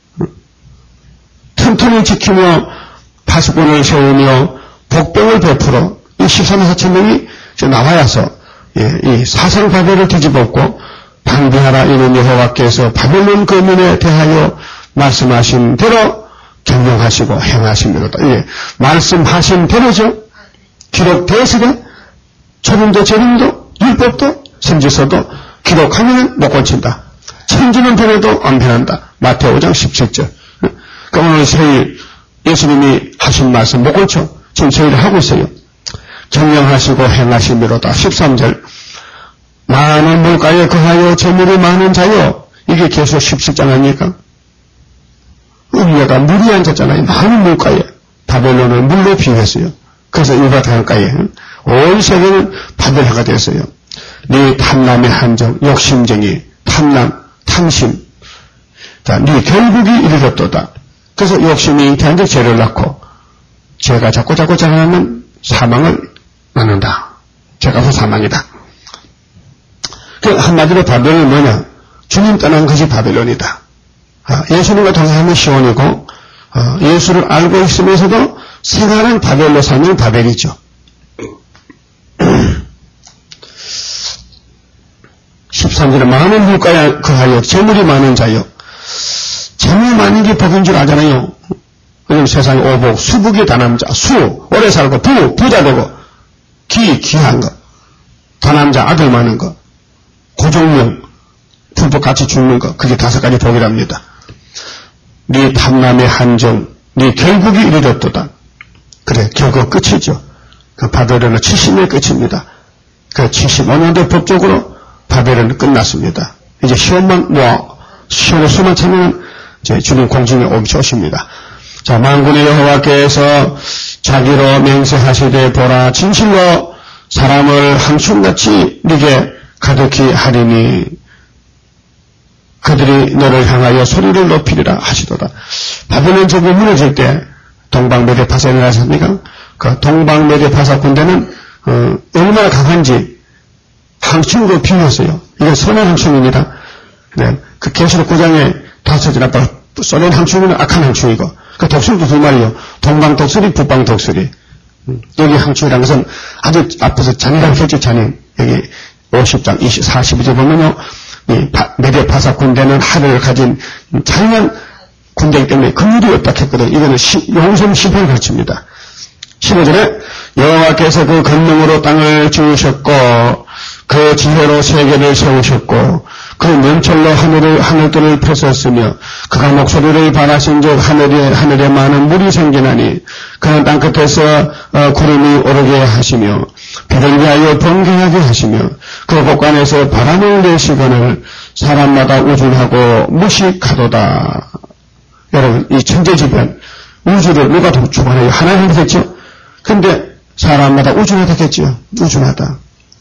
튼튼히 지키며 파수꾼을 세우며 복병을 베풀어 이 13만 4천 명이 나와서 이 사상 바벨을 뒤집었고 방비하라. 이는 여호와께서 바벨론 거민에 대하여 말씀하신 대로 경영하시고 행하심이로다. 이게 말씀하신 대로죠. 기록되었으되 초림도 재림도 율법도 선지서도 기록하면 못 고친다. 천지는 변해도 안 변한다. 마태오 5장 17절. 그러니까 오늘 세일 예수님이 하신 말씀 못 고쳐. 지금 세일을 하고 있어요. 경영하시고 행하심이로다. 13절. 많은 물가에 거하여 재물이 많은 자여. 이게 계속 17장 아닙니까? 의미가 물이 앉았잖아요. 많은 물가에. 바벨론을 물로 비유했어요. 그래서 유브라트 강가에 온 세계는 바벨하가 됐어요. 네 탐남의 한정, 욕심쟁이, 탐남, 탐심. 자, 네 결국이 이르렀도다. 그래서 욕심이 대한적 죄를 낳고 죄가 자꾸 자라나면 사망을 낳는다. 죄가 그 사망이다. 그 한마디로 바벨론은 뭐냐? 주님 떠난 것이 바벨론이다. 예수님과 동행하면 시온이고 예수를 알고 있으면서도 생활은 바벨로 살면 바벨이죠. 13절에 많은 물가에 거하여 재물이 많은 자요. 재물이 많은 게 복인 줄 알잖아요. 왜냐면 세상에 오복, 수복이 다남자, 수, 오래 살고, 부자 되고, 귀한 거, 다남자, 아들 많은 거, 고종명, 불법 같이 죽는 거, 그게 5가지 복이랍니다. 네 탐남의 한정, 네 결국이 이르렀도다. 그래, 결국 끝이죠. 그 바벨론은 70년 끝입니다. 그 75년도 법적으로 바벨론은 끝났습니다. 이제 시온만 시온의 수만 차면 이제 주님 공중에 오십니다. 자, 만군의 여호와께서 자기로 맹세하시되 보라, 진실로 사람을 한숨같이 네게 가득히 하리니 그들이 너를 향하여 소리를 높이리라 하시도다. 바벨론 제국이 무너질 때 동방메대파사에 나왔습니까? 그 동방메대파사 군대는 얼마나 강한지 항충으로 비웠어요. 이건 선한 항충입니다. 네, 그 계시록 9장에 5절 소련 항충은 악한 항충이고 그 독수리도 2마리요. 동방 독수리, 북방 독수리. 여기 항충이라는 것은 아주 앞에서 잔인하겠죠, 잔인. 여기 50장 42절 보면요. 이 메대파사 군대는 하늘을 가진 잔인한 군대이기 때문에 근육이 없다 했거든. 이거는 용성 심판을 가르칩니다. 15절에 여호와께서 그 권능으로 땅을 지으셨고 그 지혜로 세계를 세우셨고 그 면철로 하늘들을 펴셨으며 그가 목소리를 발하신즉 하늘에 많은 물이 생기나니 그는 땅끝에서 구름이 오르게 하시며 비를 위하여 번개하게 하시며 그 곳간에서 바람을 내시거늘 사람마다 우준하고 무식하도다. 여러분, 이 천재지변, 우주를 누가 주관해요? 하나님 하겠죠? 근데 사람마다 우준하다겠죠? 우준하다.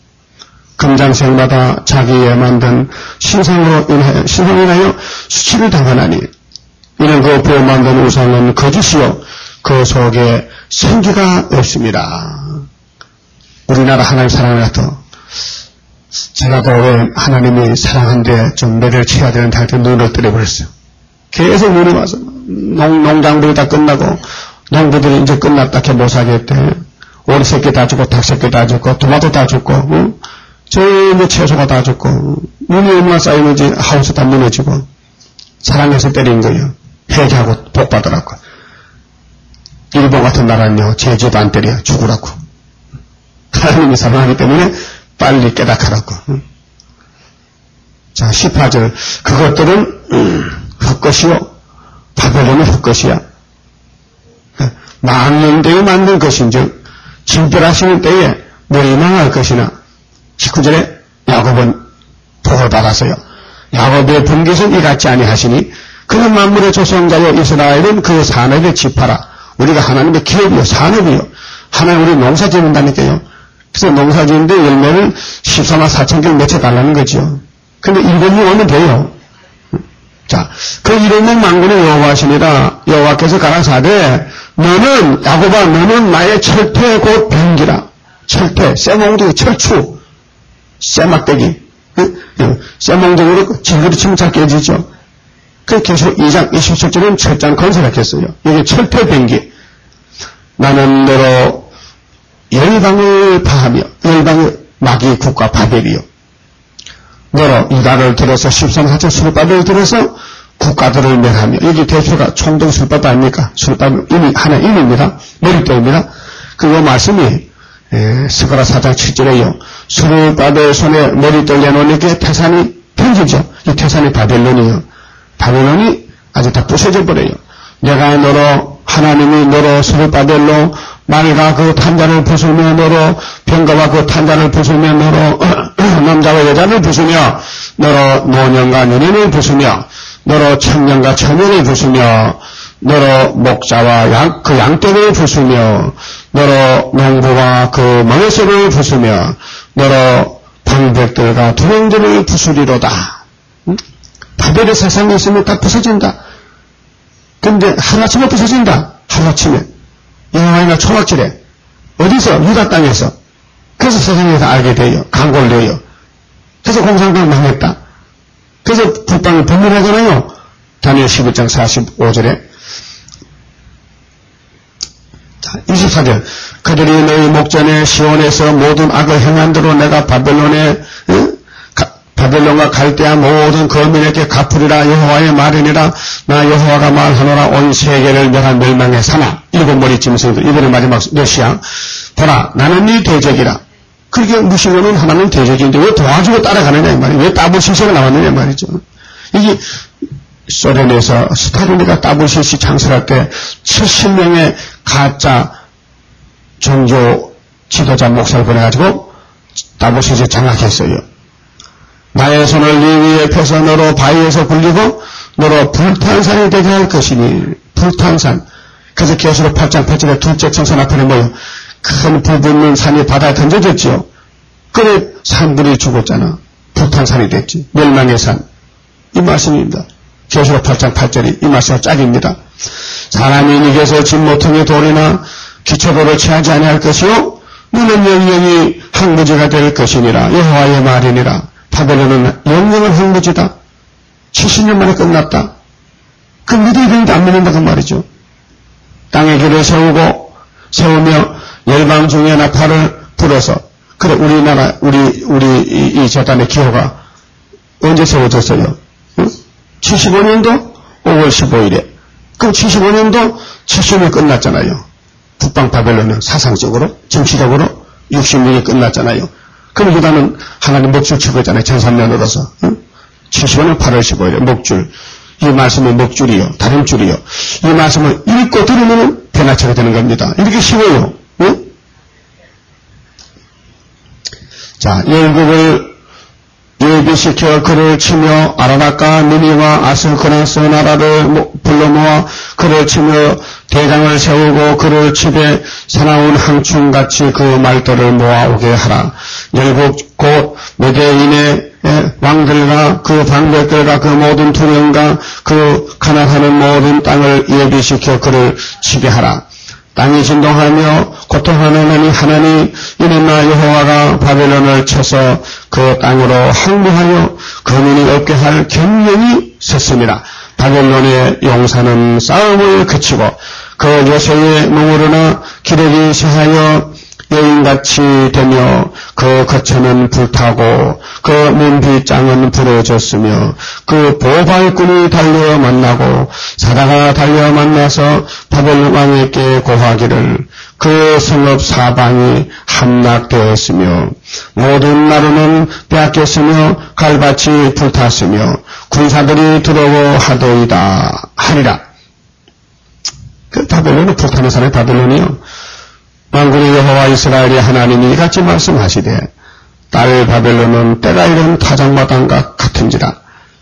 금장색마다 자기에 만든 신상으로 인하여 수치를 당하나니, 이는 그 부어 만든 우상은 거짓이요 그 속에 생기가 없습니다. 우리나라 하나님 사랑을 갖고 제가 왜 하나님이 사랑한데 좀 매를 쳐야 되는데 할 때 눈을 뜨려버렸어요. 계속 눈이 와서 농장들이 다 끝나고 농부들이 이제 끝났다 이렇게 못 사겠대. 오리 새끼 다 죽고 닭 새끼 다 죽고 토마토 다 죽고 전부 채소가 다 죽고 눈이 얼마나 쌓이는지 하우스 다 무너지고 사랑해서 때린 거예요. 회개하고 복 받으라고. 일본 같은 나라는요 제주도 안 때려 죽으라고. 하나님이 사랑하기 때문에 빨리 깨닫라고. 자 18절 그것들은 헛것이요 바벨론은 헛것이야. 망한 때에 만든 것인즉 진별하시는 때에 멸망할 것이나 19절에 야곱은 복을 받았어요. 야곱의 분깃은 이같지 아니하시니 그는 만물의 조성자여 이스라엘은 그 산업에 집하라. 우리가 하나님의 기업이요 산업이요. 하나님 우리 농사 짓는다니까요. 그래서 농사 짓는데 열매를 14만 4천 개를 맺혀 달라는 거죠. 근데 일곱이 오면 돼요. 자, 그 이름은 만군의 여호와시니라. 여호와께서 가라사대 너는 야곱아 너는 나의 철퇴 곧 병기라. 철퇴, 쇠몽둥이, 철추, 쇠막대기. 쇠몽둥이로 질그리 치면 잘 깨지죠. 그 계속 2장 27절은 철장 건설하겠어요. 이게 철퇴 병기. 나는 너로 열방을 파하며 열방의 마귀 국가 바벨이요. 너로 유다를 들어서 13사절 술밥을 들어서 국가들을 멸하며 여기 대표가 총동 술밥 아닙니까? 술밥은 이미 하나 임입니다. 머릿돌입니다. 그 말씀이 스가랴 4장 7절에요. 술밥의 손에 머릿돌 내놓는 게 태산이 편지죠. 이 태산이 바벨론이에요. 바벨론이 아주 다 부서져 버려요. 내가 너로 하나님이 너로 술밥들로 말과 그 탄자를 부수며 너로 병거와 그 탄자를 부수며 너로 남자와 여자를 부수며 너로 노년과 연인을 부수며 너로 청년과 처녀를 부수며 너로 목자와 그 양떼를 부수며 너로 농부와 그 멍에서를 부수며 너로 방백들과 두령들을 부수리로다. 바벨의 세상에 있으면 다 부서진다. 근데 하루아침에 부서진다. 하루아침에. 영화이나 초막절에 어디서? 유다 땅에서. 그래서 세상에서 알게 돼요. 강골돼요. 그래서 공산당 망했다. 그래서 북방을 분열하잖아요. 다니엘 11장 45절에 24절 그들이 너희 목전에 시온에서 모든 악을 행한 대로 내가 바벨론과 갈대아 모든 거민에게 갚으리라. 여호와의 말이니라. 나 여호와가 말하노라. 온 세계를 멸한 멸망의 사나. 일곱 머리 짐승들. 이번에 마지막 러시아. 보라 나는 네 대적이라. 그렇게 무시고는 하나님 대적인데 왜 도와주고 따라가느냐 이 말이에요. 왜 따블시시가 나왔느냐 이 말이죠. 이게 소련에서 스탈린이가 따블시시 창설할 때 70명의 가짜 종교 지도자 목사를 보내가지고 따블시시 장악했어요. 나의 손을 네 위에 펴서 너로 바위에서 굴리고 너로 불탄산이 되게 할 것이니. 불탄산. 그래서 계시록 8장 8절에 둘째 청선 앞에 뭐요? 큰 불 붙는 산이 바다에 던져졌지요. 그래 산불이 죽었잖아. 불탄산이 됐지. 멸망의 산. 이 말씀입니다. 계시록 8장 8절이 이 말씀과 짝입니다. 사람이 니게서 진모퉁이 돌이나 기초도를 취하지 아니할 것이요 너는 영영이 항무지가 될 것이니라. 여호와의 말이니라. 바벨론은 영영은 항무지다. 70년 만에 끝났다. 그 미리 이런데 안 믿는다 그 말이죠. 땅의 길을 세우며 열방 중에 나팔을 불어서. 그래 우리나라 우리 이 재단의 기호가 언제 세워졌어요? 75년도 5월 15일에. 그럼 75년도 70년이 끝났잖아요. 북방 바벨론은 사상적으로 정치적으로 60년이 끝났잖아요. 그럼 유다는 하나님 목줄 치고 있잖아요. 13년으로서. 75년 8월 15일에 목줄. 이 말씀은 목줄이요. 다른 줄이요. 이 말씀을 읽고 들으면 변화체가 되는 겁니다. 이렇게 쉬워요. 응? 자, 열국을 예비 예비시켜 그를 치며 아라닥과 니니와 아스크라스 나라를 불러 모아 그를 치며 대장을 세우고 그를 집에 사나운 항충같이 그 말들을 모아오게 하라. 열국 곧 메대인의 왕들과 그 방백들과 그 모든 투령과 그 가나하는 모든 땅을 예비시켜 그를 치게 하라. 땅이 진동하며 고통하는 하나님 이는 나 여호와가 바벨론을 쳐서 그 땅으로 항복하여 거민이 없게 할 경륜이 섰습니다. 바벨론의 용사는 싸움을 그치고 그 요새의 농으로나 기력이 쇠하여 여인같이 되며 그 거처는 불타고 그 문빗장은 부러졌으며 그 보발꾼이 달려 만나고 사다가 달려 만나서 바벨론 왕에게 고하기를 그 성읍 사방이 함락되었으며 모든 나루는 빼앗겼으며 갈밭이 불탔으며 군사들이 두려워하더이다 하리라. 그 바벨론은 불타는 사람이 바벨론이요. 만군의 여호와 이스라엘의 하나님이 이같이 말씀하시되 딸 바벨론은 때가 이른 타작마당과 같은지라.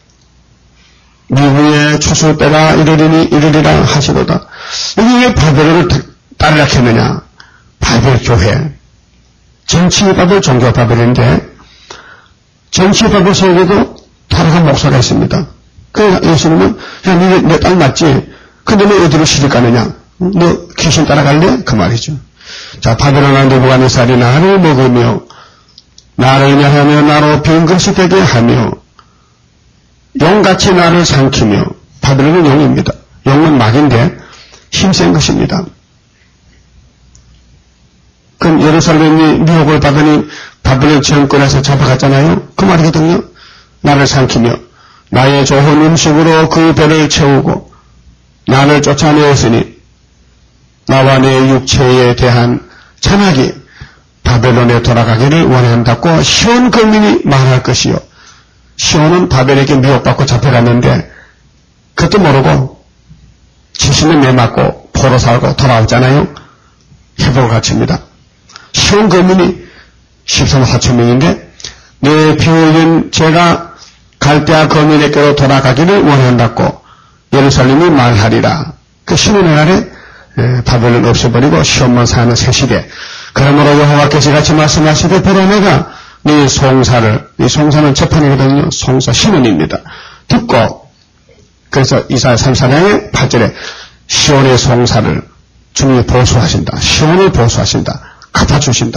미국의 추수 때가 이르리라 하시도다. 여기 왜 바벨론을 딸이라 했느냐? 바벨 교회. 정치 바벨, 종교 바벨인데 정치 바벨 속에도 다른 목사가 있습니다. 그 예수님은 야, 내 딸 맞지? 근데 너 어디로 시집 가느냐? 너 귀신 따라갈래? 그 말이죠. 자, 바벨론의 느부갓네살이 나를 먹으며 나를 향하며 나로 빈 그릇이 되게 하며 용같이 나를 삼키며. 바벨론은 용입니다. 용은 막인데 힘센 것입니다. 그럼 예루살렘이 미혹을 받으니 바벨론 정권에서 잡아갔잖아요. 그 말이거든요. 나를 삼키며 나의 좋은 음식으로 그 배를 채우고 나를 쫓아내었으니 나와 내 육체에 대한 찬악이 바벨론에 돌아가기를 원한다고 시온 거민이 말할 것이요. 시온은 바벨에게 미혹받고 잡혀갔는데 그것도 모르고 70년 내맞고 포로 살고 돌아오잖아요. 회복을 갖춥니다. 시온 거민이 13만 4천 명인데 내 피 흘린 죄가 갈대아 거민에게로 돌아가기를 원한다고 예루살렘이 말하리라. 그 신혼의 날에 바벨론 없애버리고 시온만 사는 새 시대. 그러므로 여호와께서 같이 말씀하시되 보라 내가 네 송사를, 이 송사는 재판이거든요. 송사 신혼입니다. 듣고 그래서 이사야 34장의 8절에 시온의 송사를 주님이 보수하신다. 시온을 보수하신다. 갚아주신다.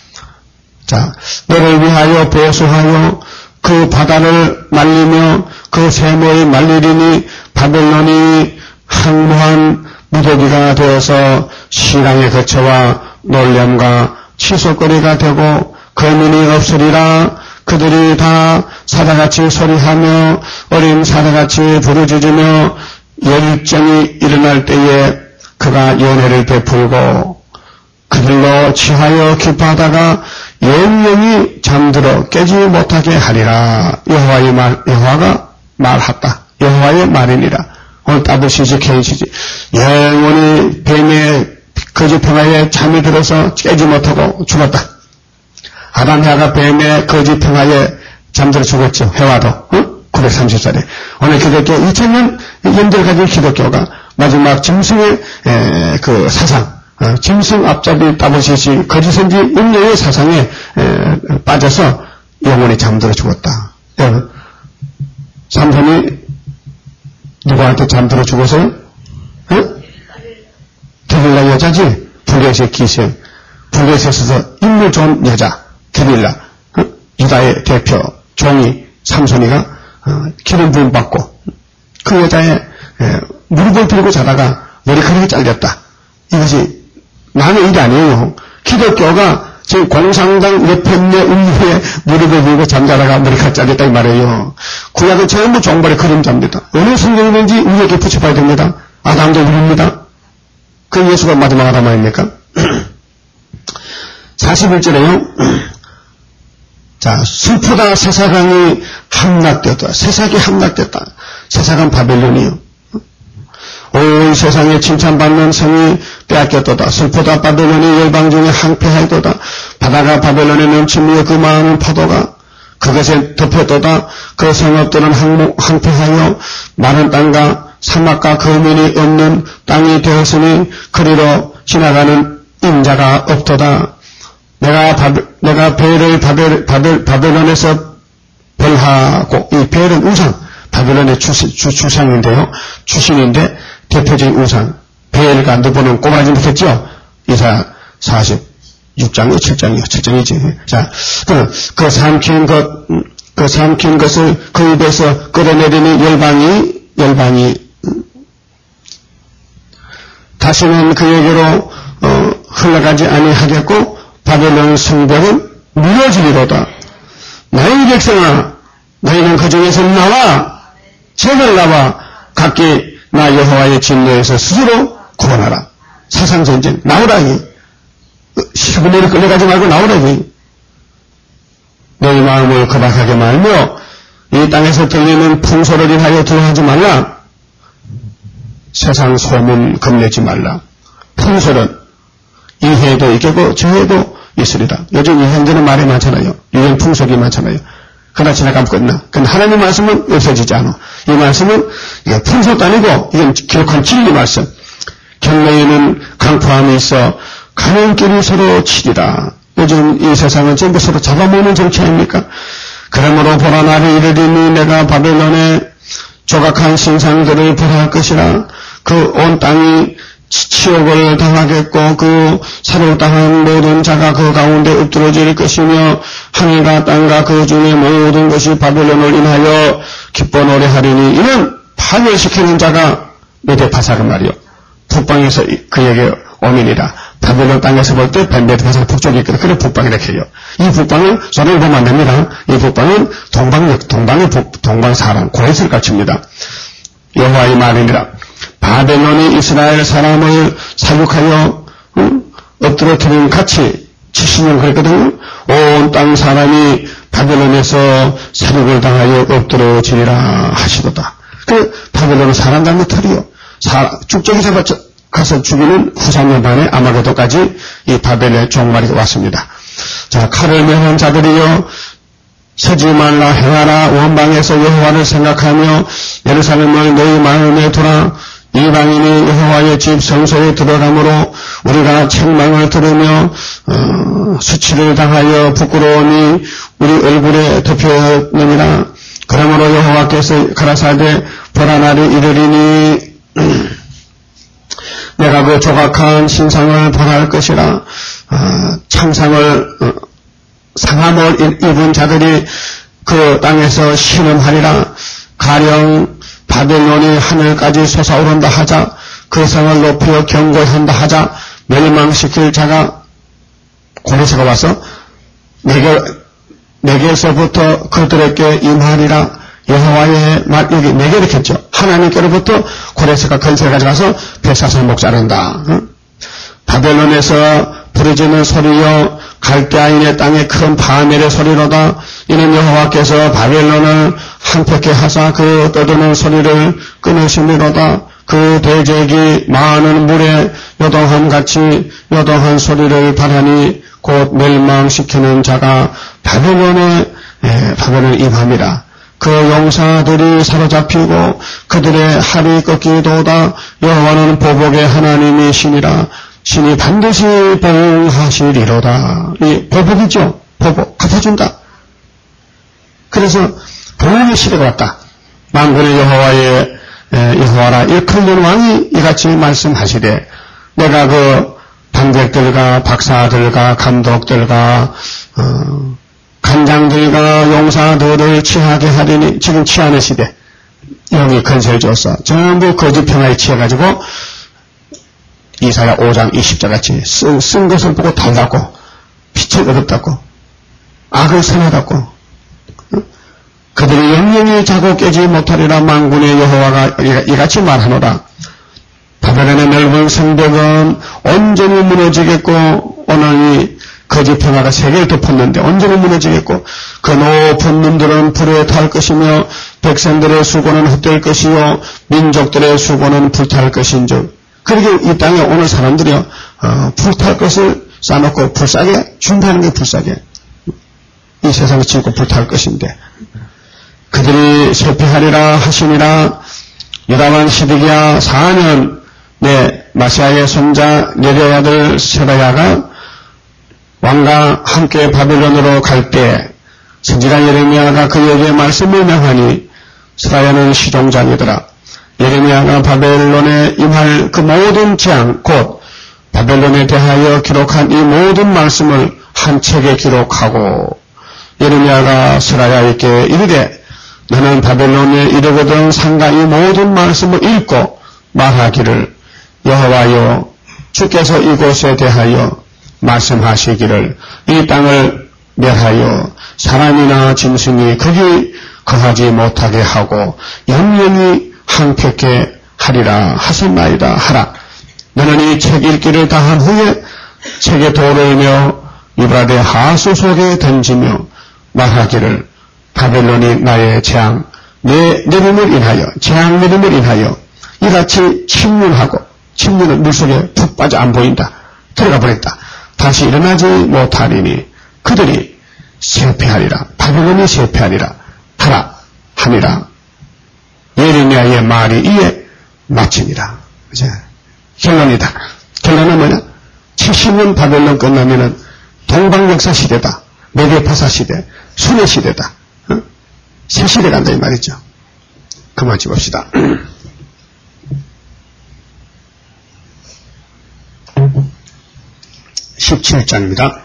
자, 너를 위하여 보수하여 그 바다를 말리며 그 세모에 말리리니 바벨론이 항무한 무더기가 되어서 시랑의 거처와 놀램과 치솟거리가 되고 거민이 없으리라. 그들이 다 사자같이 소리하며 어린 사자같이 부르짖으며 열정이 일어날 때에 그가 연회를 베풀고 그들로 취하여 기뻐하다가 영영이 잠들어 깨지 못하게 하리라. 여호와의 말, 여호와가 말했다. 여호와의 말이니라. 오늘 따뜻이지 개인시지. 영원히 뱀의 거짓 평화에 잠이 들어서 깨지 못하고 죽었다. 아담 해가 뱀의 거짓 평화에 잠들어 죽었죠. 해와도 930살에. 오늘 기독교 2000년 연대를 가진 기독교가 마지막 짐승의 그 사상, 짐승 앞잡이 따뜻이지 거짓선지 음료의 사상에 빠져서 영원히 잠들어 죽었다. 여러분, 삼손이 누구한테 잠들어 죽었어요? 데릴라 여자지? 블레셋 기생. 블레셋에서 인물 좋은 여자. 데릴라. 유다의 대표 종이 삼손이가 기름 부음 받고 그 여자의 무릎을 들고 자다가 머리카락이 잘렸다. 이것이 남의 일이 아니에요. 기독교가 지금 공산당 레펜네 음료에 무릎을 들고 잠자다가 머리카락 잘렸다 이 말이에요. 구약은 전부 종발의 그림자입니다. 어느 성경이든지 우리에게 붙여봐야 됩니다. 아담도 우리입니다. 그 예수가 마지막 아담 아닙니까? 41절에요. 자, 슬프다 세사강이 함락되었다. 세삭이 함락됐다. 세사강 바벨론이요. 온 세상에 칭찬받는 성이 빼앗겼도다. 슬프다 바벨론이 열방 중에 항폐하였도다. 바다가 바벨론에 넘치며 그 많은 파도가 그것에 덮여떠다 그 성읍들은 황폐하여 마른 땅과 사막과 거민이 없는 땅이 되었으니 그리로 지나가는 인자가 없도다. 내가 벨을 바벨론에서 벌하고, 이 벨은 우상, 바벨론의 주상인데요. 주신인데 대표적인 우상. 벨과 누보는 꼬부라지 못했죠? 이사 46장이요, 7장이지. 자, 그 삼킨 것을 그 입에서 끌어내리는 열방이, 다시는 그에게로, 흘러가지 아니하겠고, 바벨론 성벽은 무너지리로다. 나의 백성아, 너희는 그 중에서 나와, 제발 나와, 각기 나 여호와의 진노에서 스스로 구원하라. 사상전쟁, 나오라, 시그널에 끌려가지 말고 나오라, 너희 마음을 거박하게 말며, 이 땅에서 들리는 풍소를 인하여 두려워하지 말라. 세상 소문 겁내지 말라. 풍소는 이 해도 있겠고 저 해도 있으리라. 요즘 유행되는 말이 많잖아요. 유행 풍속이 많잖아요. 그러나 지나가면 끝나. 근데 하나님 말씀은 없어지지 않아. 이 말씀은 이게 풍속도 아니고 이건 기록한 진리 말씀. 경내에는 강포함이 있어 가는 길이 서로 치리라. 요즘 이 세상은 전부 서로 잡아먹는 정치 아닙니까? 그러므로 보라 나를 이르리니 내가 바벨론에 조각한 신상들을 벌할 것이라. 그 온 땅이 치욕을 당하겠고 그 살을 당한 모든 자가 그 가운데 엎드러질 것이며 하늘과 땅과 그 중에 모든 것이 바벨론을 인하여 기뻐 노래하리니 이는 파멸시키는 자가 메데파사가 말이요. 북방에서 그에게 오민이라. 바벨론 땅에서 볼 때 메데파사가 북쪽에 있거든. 그래 북방이라 해요. 이 북방은 손을 보면 안 됩니다. 이 북방은 동방 사람 고레스를 갖춥니다. 여호와의 말이니라. 바벨론이 이스라엘 사람을 사육하여 엎드러뜨린 같이 70년 그랬거든요. 온 땅 사람이 바벨론에서 사육을 당하여 엎드러지리라 하시도다. 그 바벨론은 사람 잡는 털이요. 쭉저기 가서 죽이는 후사년 반의 아마게도까지 이 바벨의 종말이 왔습니다. 자, 칼을 매는 자들이여 서지 말라 행하라. 원방에서 여호와를 생각하며 예루살렘을 너희 마음에 두라. 이방인이 여호와의 집 성소에 들어가므로 우리가 책망을 들으며 수치를 당하여 부끄러움이 우리 얼굴에 덮였느니라. 그러므로 여호와께서 가라사대 보라 날이 이르리니 내가 그 조각한 신상을 벌할 것이라. 상함을 입은 자들이 그 땅에서 신음하리라. 가령 바벨론이 하늘까지 솟아오른다 하자, 그 성을 높여 경고한다 하자, 멸망시킬 자가 고레스가 와서 내게서부터 그들에게 임하리라. 여호와의 말, 여기 내게 이렇게 했죠. 하나님께로부터 고레스가 건설을 가져가서 벳사슬 목자른다. 바벨론에서 부르짖는 소리여 갈대아인의 땅에 큰 파멸의 소리로다. 이는 여호와께서 바벨론을 한평케 하사 그 떠드는 소리를 끊으심이로다. 그 대적이 많은 물에 요동함같이 요동한 소리를 바라니 곧 멸망시키는 자가 바벨론에 임함이라. 그 용사들이 사로잡히고 그들의 팔이 꺾이도다. 여호와는 보복의 하나님이시니라. 신이 반드시 보응하시리로다. 이 보복이죠. 보복 갚아준다. 그래서 보응의 시대가 왔다. 만군의 여호와라 일컬는 왕이 이같이 말씀하시되 내가 그 방백들과 박사들과 감독들과 간장들과 용사들을 취하게 하리니. 지금 취하는 시대. 영이 건설 줬어. 전부 거짓 평화에 취해가지고 이사야 5장 20절 같이 쓴 것을 보고 달다고 빛을 얻었다고 악을 선하다고 그들의 영영이 자고 깨지 못하리라. 만군의 여호와가 이같이 말하노라. 바벨론의 넓은 성벽은 온전히 무너지겠고 오늘 이 거짓 평화가 세계를 덮었는데 온전히 무너지겠고 그 높은 놈들은 불에 탈 것이며 백성들의 수고는 헛될 것이요 민족들의 수고는 불탈 것인즉. 그러게 이 땅에 오늘 사람들이요 불탈 것을 쌓아놓고 불사게 준비하는 게 불사게. 이 세상을 짓고 불탈 것인데 그들이 쇠폐하리라 하시니라. 유다왕 시드기야 4년 내 마시아의 손자 네리의 아들 세바야가 왕과 함께 바벨론으로 갈 때 선지자 예레미야가 그에게 말씀을 명하니 스라야는 시종장이더라. 예레미야가 바벨론에 임할 그 모든 재앙 곧 바벨론에 대하여 기록한 이 모든 말씀을 한 책에 기록하고 예레미야가 스라야에게 이르되 너는 바벨론에 이르거든 상가 이 모든 말씀을 읽고 말하기를 여호와여 주께서 이곳에 대하여 말씀하시기를 이 땅을 멸하여 사람이나 짐승이 거기 거하지 못하게 하고 영영이 항폐케 하리라 하셨나이다 하라. 너는 이 책 읽기를 다한 후에 책에 돌을며 유브라데 하수 속에 던지며 말하기를 바벨론이 나의 재앙 내림을 인하여 재앙 내림을 인하여 이같이 침륜하고 침륜은 물속에 푹 빠져 안 보인다. 들어가 버렸다. 다시 일어나지 못하리니 그들이 쇠폐하리라. 바벨론이 쇠폐하리라 하라 하니라. 예레미야의 말이 이에 마치니라. 결론이다. 결론은 뭐냐? 70년 바벨론 끝나면은 동방역사 시대다. 메데파사 시대, 순회 시대다. 새 시대 간다 이 말이죠. 그만 집읍시다. 17장입니다.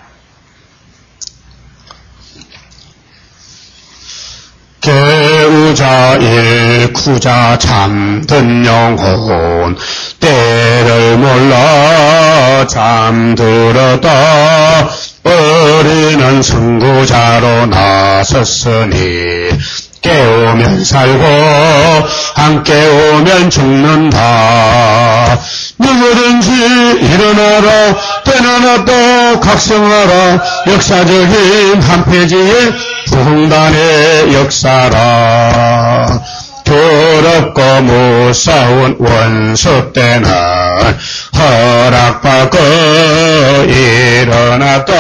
깨우자 일쿠자 잠든 영혼 때를 몰라 잠들었다. 우리는 선구자로 나섰으니 깨우면 살고 안 깨우면 죽는다. 누구든지 일어나라 떠나놨다 각성하라. 역사적인 한 페이지의 부흥단의 역사라. 더럽고 무서운 원수 때는 허락받고 일어났다.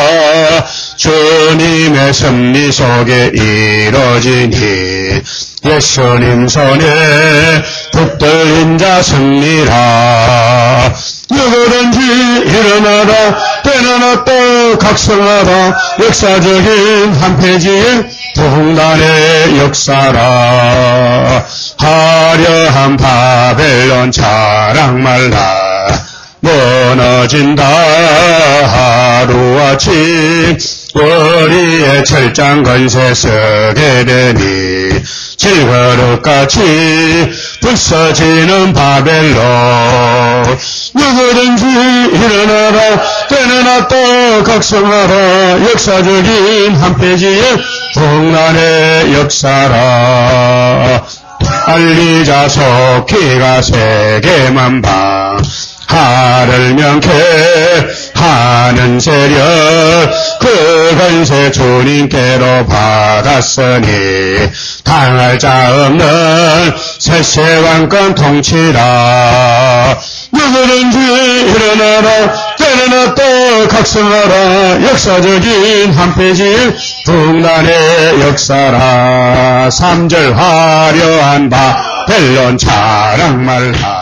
주님의 섭리 속에 이루어지니 예수님 손에 붙들린 자 승리라. 누구든지 일어나라 떠나놨다 각성하라. 역사적인 한 페이지의 부흥단의 역사라. 화려한 바벨론 자랑 말라. 무너진다 하루아침 우리의 철장 건세 서게 되니 질그릇같이 부서지는 바벨론. 누구든지 일어나라 떠나놨다 각성하라. 역사적인 한 페이지의 부흥단의 역사라. 알리자 속기가 세계만 방 하를 명쾌하는 세력 그 건세 주님께로 받았으니 당할 자 없는 세세왕권 통치라. 누구든지 일어나라 떠나놨다 각성하라. 역사적인 한 페이지의 부흥단의 역사라. 3절 화려한 바벨론 자랑 말라.